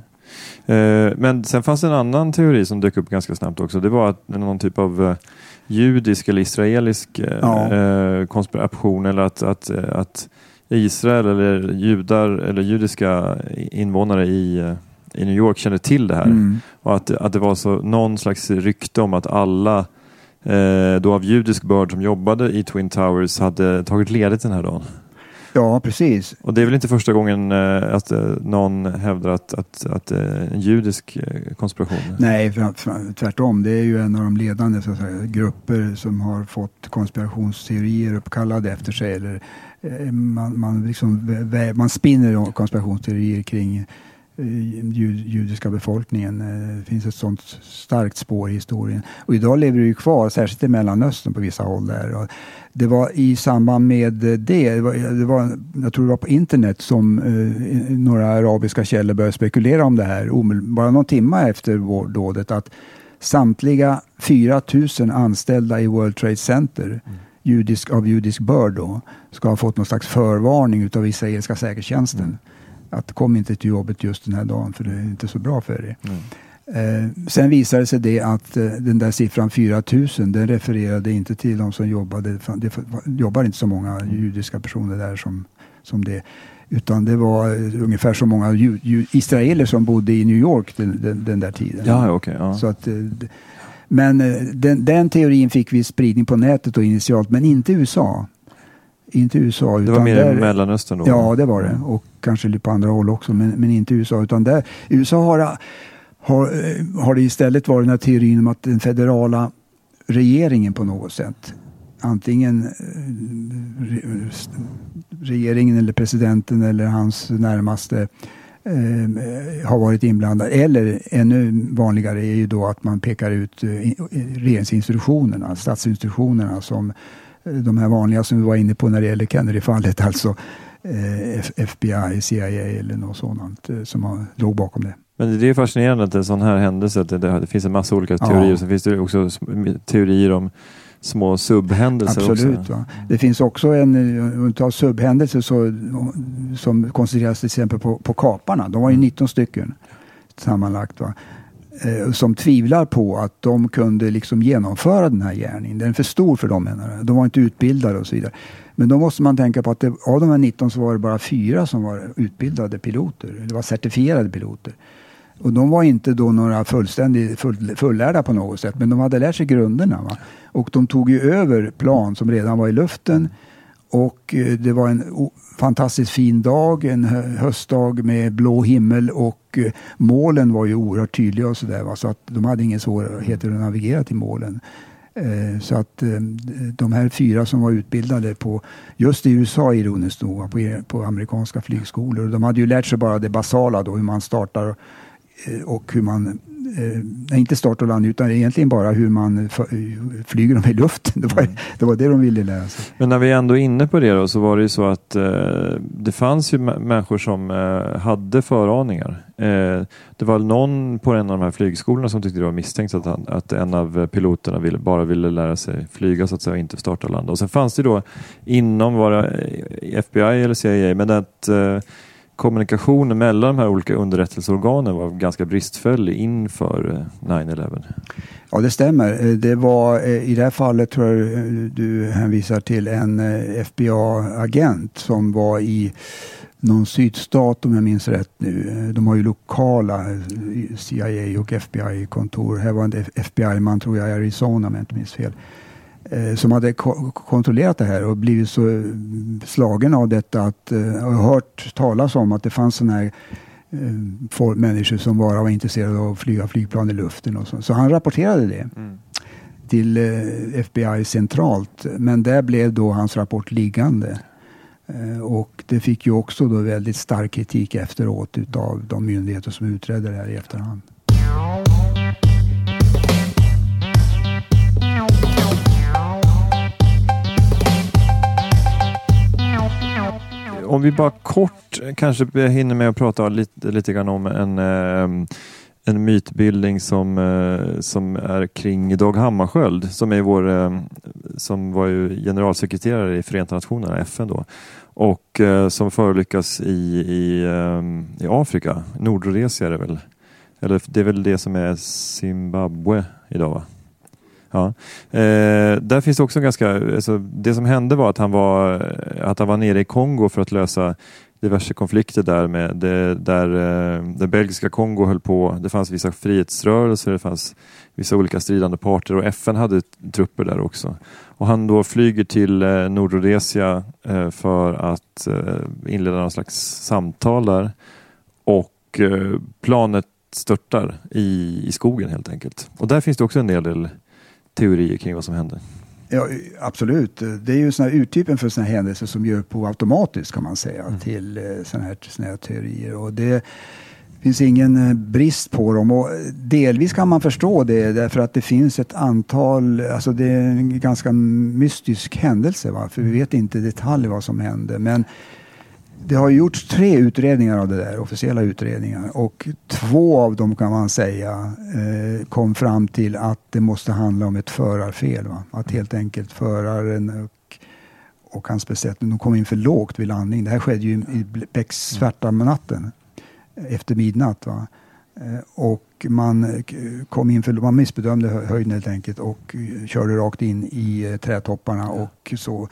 Men sen fanns det en annan teori som dök upp ganska snabbt också. Det var att någon typ av judisk eller israelisk ja. eh, konspiration, eller att, att, att Israel eller judar eller judiska invånare i, i New York kände till det här. Mm. Och att, att det var så någon slags rykte om att alla eh, då av judisk börd som jobbade i Twin Towers hade tagit ledigt den här dagen. Ja, precis. Och det är väl inte första gången eh, att eh, någon hävdar att, att, att eh, en judisk eh, konspiration? Nej, för, för, tvärtom. Det är ju en av de ledande, så att säga, grupper som har fått konspirationsteorier uppkallade efter sig. Eller, eh, man, man, liksom, man spinner konspirationsteorier kring Jud, judiska befolkningen. Det finns ett sånt starkt spår i historien. Och idag lever det ju kvar, särskilt i Mellanöstern på vissa håll där. Och det var i samband med det, det var, det var, jag tror det var på internet som eh, några arabiska källor började spekulera om det här. Bara någon timme efter dådet, att samtliga fyra tusen anställda i World Trade Center mm. judisk, av judisk börd då, ska ha fått någon slags förvarning utav israeliska säkerhetstjänsten. Mm. Att kom inte till jobbet just den här dagen, för det är inte så bra för er. Mm. Eh, sen visade sig det att eh, den där siffran fyra tusen, den refererade inte till de som jobbade. Det jobbar inte så många judiska personer där som, som det. Utan det var eh, ungefär så många ju, ju, israeler som bodde i New York den, den, den där tiden. Ja, okay, ja. Så att, eh, men eh, den, den teorin fick vi spridning på nätet då initialt, men inte i U S A. Inte U S A, utan det var mer där, i Mellanöstern då? Ja, det var det. Och kanske lite på andra håll också, men, men inte U S A. Utan där, U S A har, har, har det istället varit den här teorin om att den federala regeringen på något sätt, antingen re, regeringen eller presidenten eller hans närmaste eh, har varit inblandad. Eller ännu vanligare är ju då att man pekar ut eh, regeringsinstitutionerna, statsinstitutionerna som de här vanliga som vi var inne på när det gäller Kennedy-fallet, alltså eh, F B I, C I A eller något sådant eh, som har, låg bakom det. Men det är fascinerande att en sån här händelse, att det, det finns en massa olika teorier, ja. Sen finns det också teorier om små subhändelser. Absolut, också. Va? Det finns också en av subhändelser så, som koncentreras till exempel på, på kaparna. De var ju nitton stycken sammanlagt, va? Som tvivlar på att de kunde liksom genomföra den här gärningen. Den är för stor för dem, menar jag. De var inte utbildade och så vidare. Men då måste man tänka på att det, av de här nitton så var det bara fyra som var utbildade piloter. Det var certifierade piloter. Och de var inte då några fullständigt full, fullärda på något sätt. Men de hade lärt sig grunderna. Va? Och de tog ju över plan som redan var i luften Och eh, det var en o- fantastiskt fin dag, en hö- höstdag med blå himmel och eh, målen var ju oerhört tydliga och sådär. Va? Så att de hade ingen svårigheter att navigera till målen. Eh, så att eh, de här fyra som var utbildade på just i U S A ironiskt nog på, på amerikanska flygskolor. De hade ju lärt sig bara det basala då, hur man startar eh, och hur man eh, inte startar land utan egentligen bara hur man f- flyger dem i luften. Det var, det var det de ville lära sig. Men när vi är ändå inne på det då, så var det ju så att eh, det fanns ju m- människor som eh, hade föraningar. Eh, det var någon på en av de här flygskolorna som tyckte det var misstänkt att, han, att en av piloterna ville, bara ville lära sig flyga så att säga och inte starta land. Och sen fanns det då inom våra F B I eller C I A, men att eh, kommunikationen mellan de här olika underrättelseorganen var ganska bristfällig inför nine eleven. Ja, det stämmer. Det var i det här fallet, tror jag du hänvisar till, en F B I-agent som var i någon sydstat om jag minns rätt nu. De har ju lokala C I A och F B I-kontor. Här var en F B I-man, tror jag, i Arizona om jag inte minns fel, som hade ko- kontrollerat det här och blivit så slagen av detta att uh, har hört talas om att det fanns sådana här uh, folk, människor som bara var intresserade av att flyga flygplan i luften och så. Så han rapporterade det mm. till uh, F B I centralt, men där blev då hans rapport liggande. Uh, och det fick ju också då väldigt stark kritik efteråt utav de myndigheter som utredde det här i efterhand. Om vi bara kort kanske hinner med att prata lite, lite grann om en, en mytbildning som, som är kring Dag Hammarskjöld, som är vår, som var ju generalsekreterare i Förenta Nationerna, F N då, och som förolyckas i, i, i Afrika. Nordrhodesia är det väl? Eller det är väl det som är Zimbabwe idag, va? Ja. Eh, där finns det också ganska, alltså, det som hände var att han var att han var nere i Kongo för att lösa diverse konflikter där med det, där eh, det belgiska Kongo höll på. Det fanns vissa frihetsrörelser, det fanns vissa olika stridande parter och F N hade trupper där också. Och han då flyger till eh, Nordrhodesia eh, för att eh, inleda någon slags samtal där, och eh, planet störtar i, i skogen helt enkelt. Och där finns det också en del, del teorier kring vad som händer. Ja, absolut. Det är ju såna här uttypen för såna här händelser som gör på automatiskt, kan man säga, mm. till såna här, såna här teorier. Och det finns ingen brist på dem. Och delvis kan man förstå det därför att det finns ett antal, alltså det är en ganska mystisk händelse, va? För vi vet inte i detalj vad som hände. Men det har gjorts tre utredningar av det där, officiella utredningar, och två av dem kan man säga eh, kom fram till att det måste handla om ett förarfel. Va? Att helt enkelt föraren och, och hans besättning, de kom in för lågt vid landning. Det här skedde ju i becksvärta natten efter midnatt. Va? Eh, och man kom in för, man missbedömde höjden helt enkelt och körde rakt in i trädtopparna, och så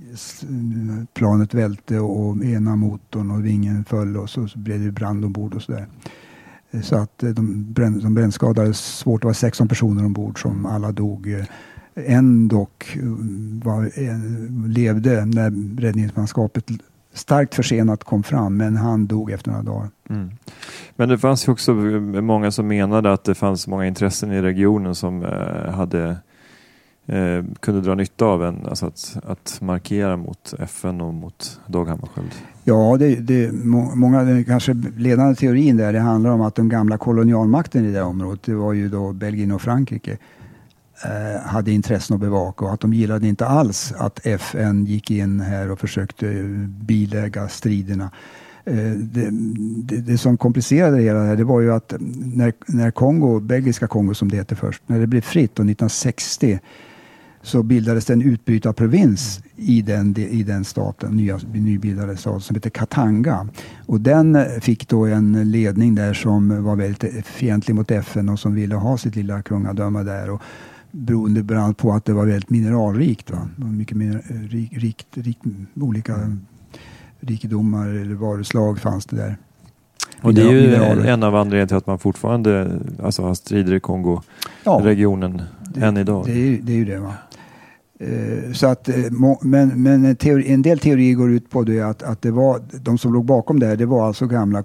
planet välte och ena motorn och vingen föll, och så, så blev det brand ombord och sådär. Så att de, bränn, de brännskadades svårt. Det var sexton personer ombord som alla dog. En dock var, en, levde när räddningsmanskapet starkt försenat kom fram, men han dog efter några dagar. Mm. Men det fanns ju också många som menade att det fanns många intressen i regionen som eh, hade Eh, kunde dra nytta av en, alltså att, att markera mot F N och mot Dag Hammarskjöld. Ja, det, det, må, många, det kanske ledande teorin där, det handlar om att den gamla kolonialmakten i det området, det var ju då Belgien och Frankrike, eh, hade intressen att bevaka, och att de gillade inte alls att F N gick in här och försökte bilägga striderna. Eh, det, det, det som komplicerade det hela här, det var ju att när, när Kongo, belgiska Kongo som det heter först, när det blev fritt och nittonhundrasextio, så bildades det en utbrytarprovins i den, i den staten, nya, nybildade staten som heter Katanga. Och den fick då en ledning där som var väldigt fientlig mot F N och som ville ha sitt lilla kungadöme där. Och beroende bland annat på att det var väldigt mineralrikt. Va? Mycket mineral, rik, rikt, rikt, olika rikedomar eller varuslag fanns det där. Och det är ju en av anledningarna till att man fortfarande alltså, har strider i Kongo-regionen ja, än idag. Det är, det är ju det, va. Så att, men men teori, en del teorier går ut på det att, att det var, de som låg bakom det här, det var alltså gamla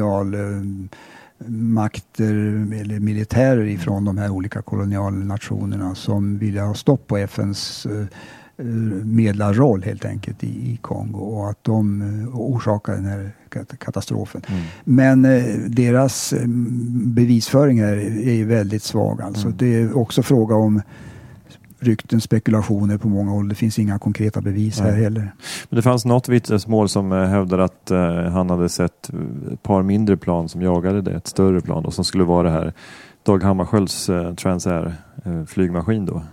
kolonialmakter eller militärer ifrån de här olika kolonialnationerna som ville ha stopp på F N:s medlarroll helt enkelt i, i Kongo, och att de orsakade den här katastrofen. Mm. Men deras bevisföring här är väldigt svag. Alltså. Mm. Det är också fråga om rykten, spekulationer på många håll. Det finns inga konkreta bevis här heller. Men det fanns något vittnesmål som hävdade att uh, han hade sett ett par mindre plan som jagade det, ett större plan då, som skulle vara det här Dag Hammarskjölds uh, Transair uh, flygmaskin då.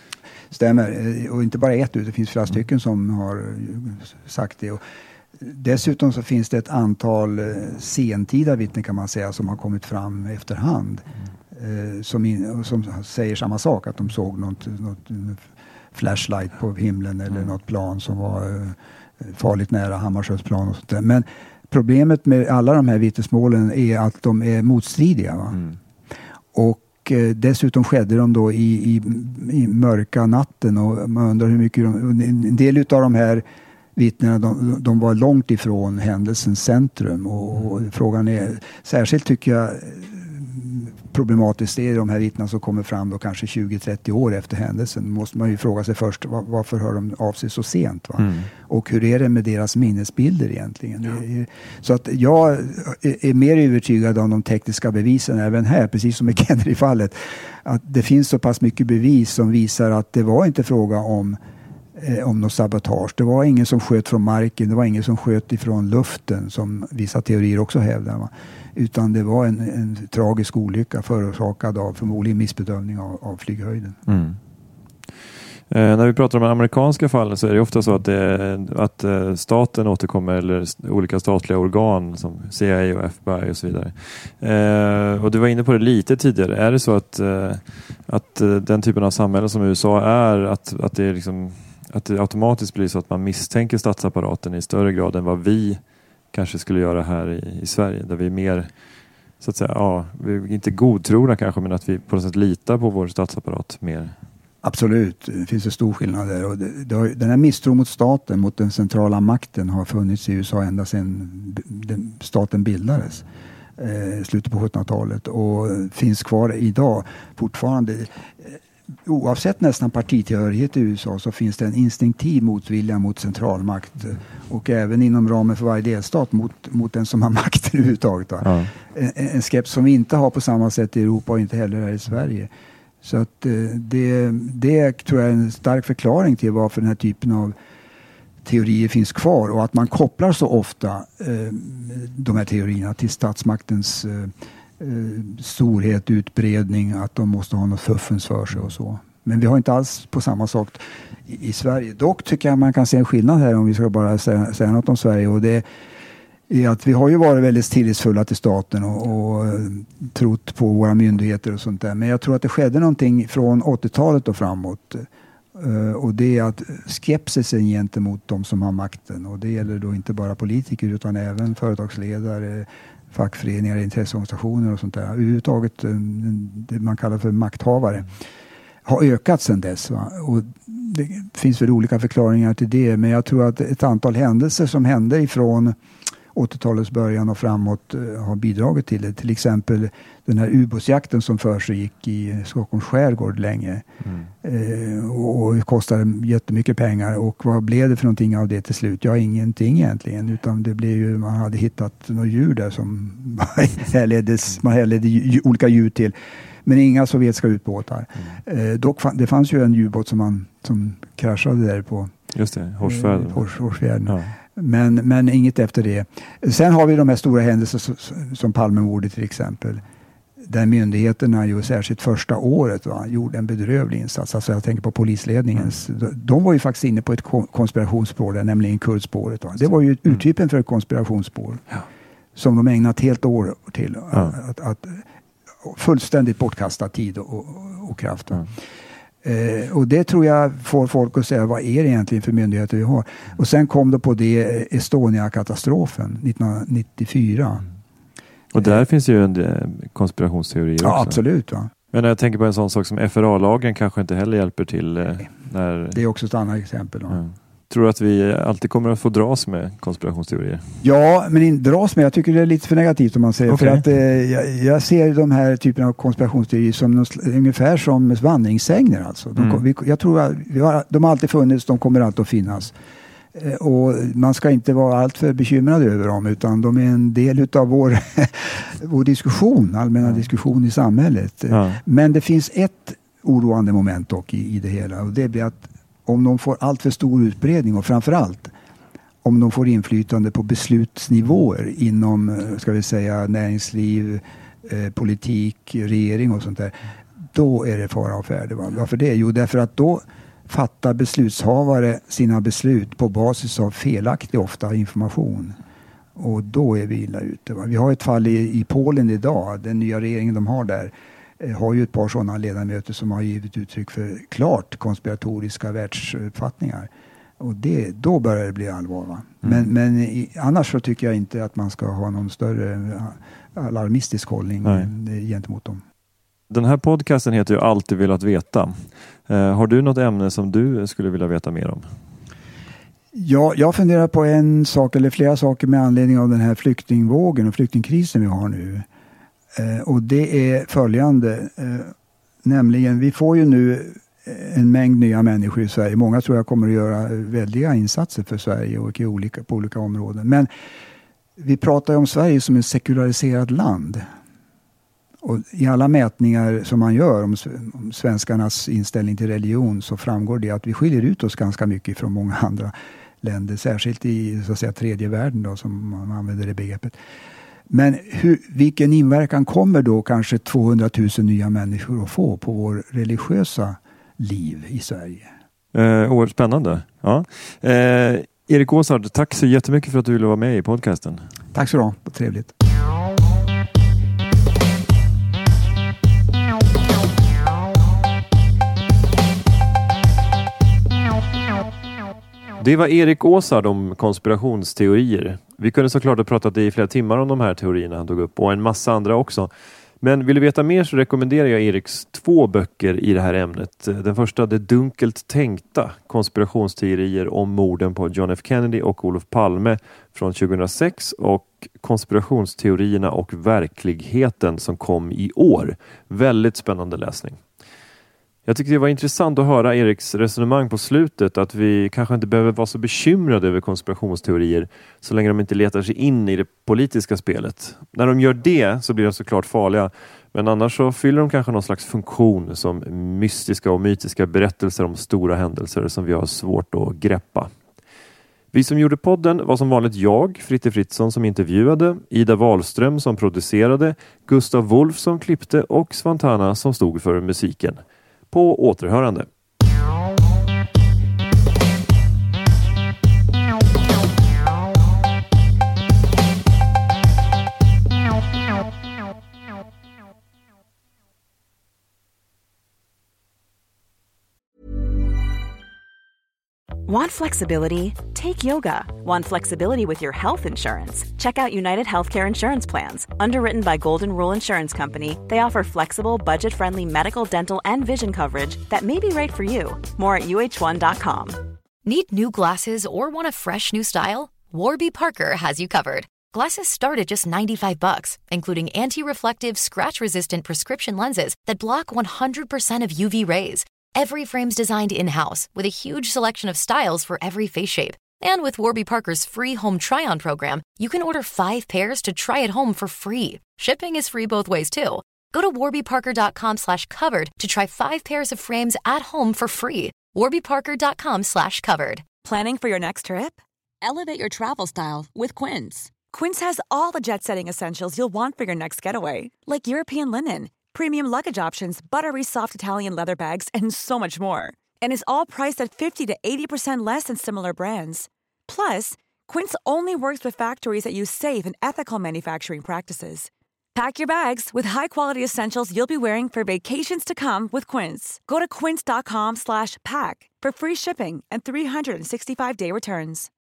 Stämmer. Och inte bara ett, det finns flera mm. stycken som har sagt det. Och dessutom så finns det ett antal sentida vittnen kan man säga som har kommit fram efterhand. Mm. Som, in, som säger samma sak, att de såg något, något flashlight på himlen eller mm. något plan som var farligt nära Hammarskjölds plan och sånt där. Men problemet med alla de här vittnesmålen är att de är motstridiga. Va? Mm. Och eh, dessutom skedde de då i, i, i mörka natten, och man undrar hur mycket de, en del av de här vittnena, de, de var långt ifrån händelsens centrum, och, och frågan är, särskilt tycker jag problematiskt är de här vittnen som kommer fram då kanske tjugo till trettio år efter händelsen. Måste man ju fråga sig först, var, varför hör de av sig så sent? Va? Mm. Och hur är det med deras minnesbilder egentligen? Ja. Är, så att jag är, är mer övertygad om de tekniska bevisen även här, precis som i Kennedy-fallet. Att det finns så pass mycket bevis som visar att det var inte fråga om eh, om något sabotage. Det var ingen som sköt från marken, det var ingen som sköt ifrån luften, som vissa teorier också hävdar. Va? Utan det var en, en tragisk olycka förorsakad av förmodligen missbedömning av, av flyghöjden. Mm. Eh, när vi pratar om de amerikanska fallen så är det ofta så att, det, att eh, staten återkommer, eller olika statliga organ som C I A och F B I och så vidare. Eh, och du var inne på det lite tidigare. Är det så att, eh, att eh, den typen av samhälle som U S A är, att, att, det är liksom, att det automatiskt blir så att man misstänker statsapparaten i större grad än vad vi kanske skulle göra här i, i Sverige, där vi är mer, så att säga, ja, vi är inte godtrogna kanske, men att vi på något sätt litar på vår statsapparat mer? Absolut, det finns en stor skillnad där. Och det, det har, den här misstron mot staten, mot den centrala makten, har funnits i U S A ända sedan den, staten bildades. Eh, slutet på sjuttonhundratalet, och finns kvar idag fortfarande. Eh, oavsett nästan partitillhörighet i U S A så finns det en instinktiv motvilja mot centralmakt, och även inom ramen för varje delstat mot, mot den som har makten överhuvudtaget. Ja. En, en skepsis som vi inte har på samma sätt i Europa och inte heller här i Sverige. Så att det, det tror jag är en stark förklaring till varför den här typen av teorier finns kvar, och att man kopplar så ofta eh, de här teorierna till statsmaktens eh, storhet, utbredning, att de måste ha något fuffens för sig och så. Men vi har inte alls på samma sak i, i Sverige. Dock tycker jag man kan se en skillnad här, om vi ska bara säga, säga något om Sverige, och det är att vi har ju varit väldigt tillitsfulla till staten och, och trott på våra myndigheter och sånt där. Men jag tror att det skedde någonting från åttiotalet och framåt, uh, och det är att skepsisen gentemot de som har makten, och det gäller då inte bara politiker utan även företagsledare, fackföreningar, intresseorganisationer och sånt där. Överhuvudtaget det man kallar för makthavare har ökat sedan dess. Va? Och det finns väl olika förklaringar till det, men jag tror att ett antal händelser som hände ifrån åttiotalets början och framåt har bidragit till det. Till exempel den här ubåtsjakten som för sig gick i Stockholms skärgård länge. Mm. Eh, och, och kostade jättemycket pengar. Och vad blev det för någonting av det till slut? Ja, ingenting egentligen. Utan det blev ju, man hade hittat några djur där som härleddes, man härledde dj- olika djur till. Men inga sovjetiska ubåtar. Mm. Eh, dock fann, det fanns ju en ubåt som, man, som kraschade där på Just det, Horsfjärden. Eh, Hors, Horsfjärden. Ja. Men, men inget efter det. Sen har vi de här stora händelser som, som Palmemordet till exempel. Där myndigheterna ju särskilt första året va, gjorde en bedrövlig insats. Alltså jag tänker på polisledningens. Mm. De, de var ju faktiskt inne på ett konspirationsspår där, nämligen kurdspåret. Va. Det var ju mm. uttypen för ett konspirationsspår. Ja. Som de ägnat helt år till. Ja. Att, att, att fullständigt bortkasta tid och, och, och kraft. Ja. Eh, och det tror jag får folk att säga, vad är det egentligen för myndigheter vi har? Och sen kom det på det Estonia-katastrofen nittonhundranittiofyra. Mm. Och där eh, finns ju en konspirationsteori också. Ja, absolut. Va? Men jag tänker på en sån sak som F R A-lagen kanske inte heller hjälper till. Eh, när... Det är också ett annat exempel. Då. Ja. Tror du att vi alltid kommer att få dras med konspirationsteorier? Ja, men inte dras med. Jag tycker det är lite för negativt om man säger. Okay. För att eh, jag, jag ser de här typerna av konspirationsteorier som något, ungefär som vandringssägner. Alltså. De, mm. vi, jag tror att vi har, de har alltid funnits, de kommer alltid att finnas. Eh, och man ska inte vara alltför bekymrad över dem, utan de är en del utav vår, vår diskussion, allmänna mm. diskussion i samhället. Ja. Men det finns ett oroande moment dock i, i det hela, och det blir att om de får allt för stor utbredning och framförallt om de får inflytande på beslutsnivåer inom, ska vi säga, näringsliv, eh, politik, regering och sånt där, då är det fara och färde. Va? Varför det? Jo, därför att då fattar beslutshavare sina beslut på basis av felaktig ofta information. Och då är vi illa ute. Va? Vi har ett fall i, i Polen idag, den nya regeringen de har där, har ju ett par sådana ledamöter som har givit uttryck för klart konspiratoriska världsuppfattningar. Och det, då börjar det bli allvar. Va? Mm. Men, men i, annars så tycker jag inte att man ska ha någon större alarmistisk hållning Nej. gentemot dem. Den här podcasten heter ju Alltid velat veta. Eh, har du något ämne som du skulle vilja veta mer om? Ja, jag funderar på en sak eller flera saker med anledning av den här flyktingvågen och flyktingkrisen vi har nu. Eh, och det är följande, eh, nämligen vi får ju nu en mängd nya människor i Sverige. Många tror jag kommer att göra väldiga insatser för Sverige och i olika, på olika områden. Men vi pratar ju om Sverige som ett sekulariserat land. Och i alla mätningar som man gör om, om svenskarnas inställning till religion så framgår det att vi skiljer ut oss ganska mycket från många andra länder. Särskilt i så att säga, tredje världen då, som man använder det begreppet. Men hur, vilken inverkan kommer då kanske tvåhundratusen nya människor att få på vår religiösa liv i Sverige? Eh, oerhört spännande. Ja. Eh, Erik Åsard, tack så jättemycket för att du ville vara med i podcasten. Tack så mycket, trevligt. Det var Erik Åsard om konspirationsteorier. Vi kunde såklart ha pratat i flera timmar om de här teorierna han tog upp och en massa andra också. Men vill du veta mer så rekommenderar jag Eriks två böcker i det här ämnet. Den första, Det dunkelt tänkta, konspirationsteorier om morden på John F. Kennedy och Olof Palme från tjugohundrasex och konspirationsteorierna och verkligheten som kom i år. Väldigt spännande läsning. Jag tyckte det var intressant att höra Eriks resonemang på slutet att vi kanske inte behöver vara så bekymrade över konspirationsteorier så länge de inte letar sig in i det politiska spelet. När de gör det så blir de såklart farliga, men annars så fyller de kanske någon slags funktion som mystiska och mytiska berättelser om stora händelser som vi har svårt att greppa. Vi som gjorde podden var som vanligt jag, Fritte Fritzson, som intervjuade, Ida Wahlström som producerade, Gustav Wolf som klippte och Svantana som stod för musiken. På återhörande. Want flexibility? Take yoga. Want flexibility with your health insurance? Check out United Healthcare Insurance Plans. Underwritten by Golden Rule Insurance Company, they offer flexible, budget-friendly medical, dental, and vision coverage that may be right for you. More at U H one dot com. Need new glasses or want a fresh new style? Warby Parker has you covered. Glasses start at just ninety-five bucks, including anti-reflective, scratch-resistant prescription lenses that block one hundred percent of U V rays. Every frame's designed in-house with a huge selection of styles for every face shape. And with Warby Parker's free home try-on program, you can order five pairs to try at home for free. Shipping is free both ways too. Go to warbyparker.com slash covered to try five pairs of frames at home for free. warbyparker.com slash covered. Planning for your next trip? Elevate your travel style with Quince. Quince has all the jet-setting essentials you'll want for your next getaway, like European linen, premium luggage options, buttery soft Italian leather bags, and so much more. And is all priced at fifty to eighty percent less than similar brands. Plus, Quince only works with factories that use safe and ethical manufacturing practices. Pack your bags with high-quality essentials you'll be wearing for vacations to come with Quince. Go to quince.com slash pack for free shipping and three sixty-five day returns.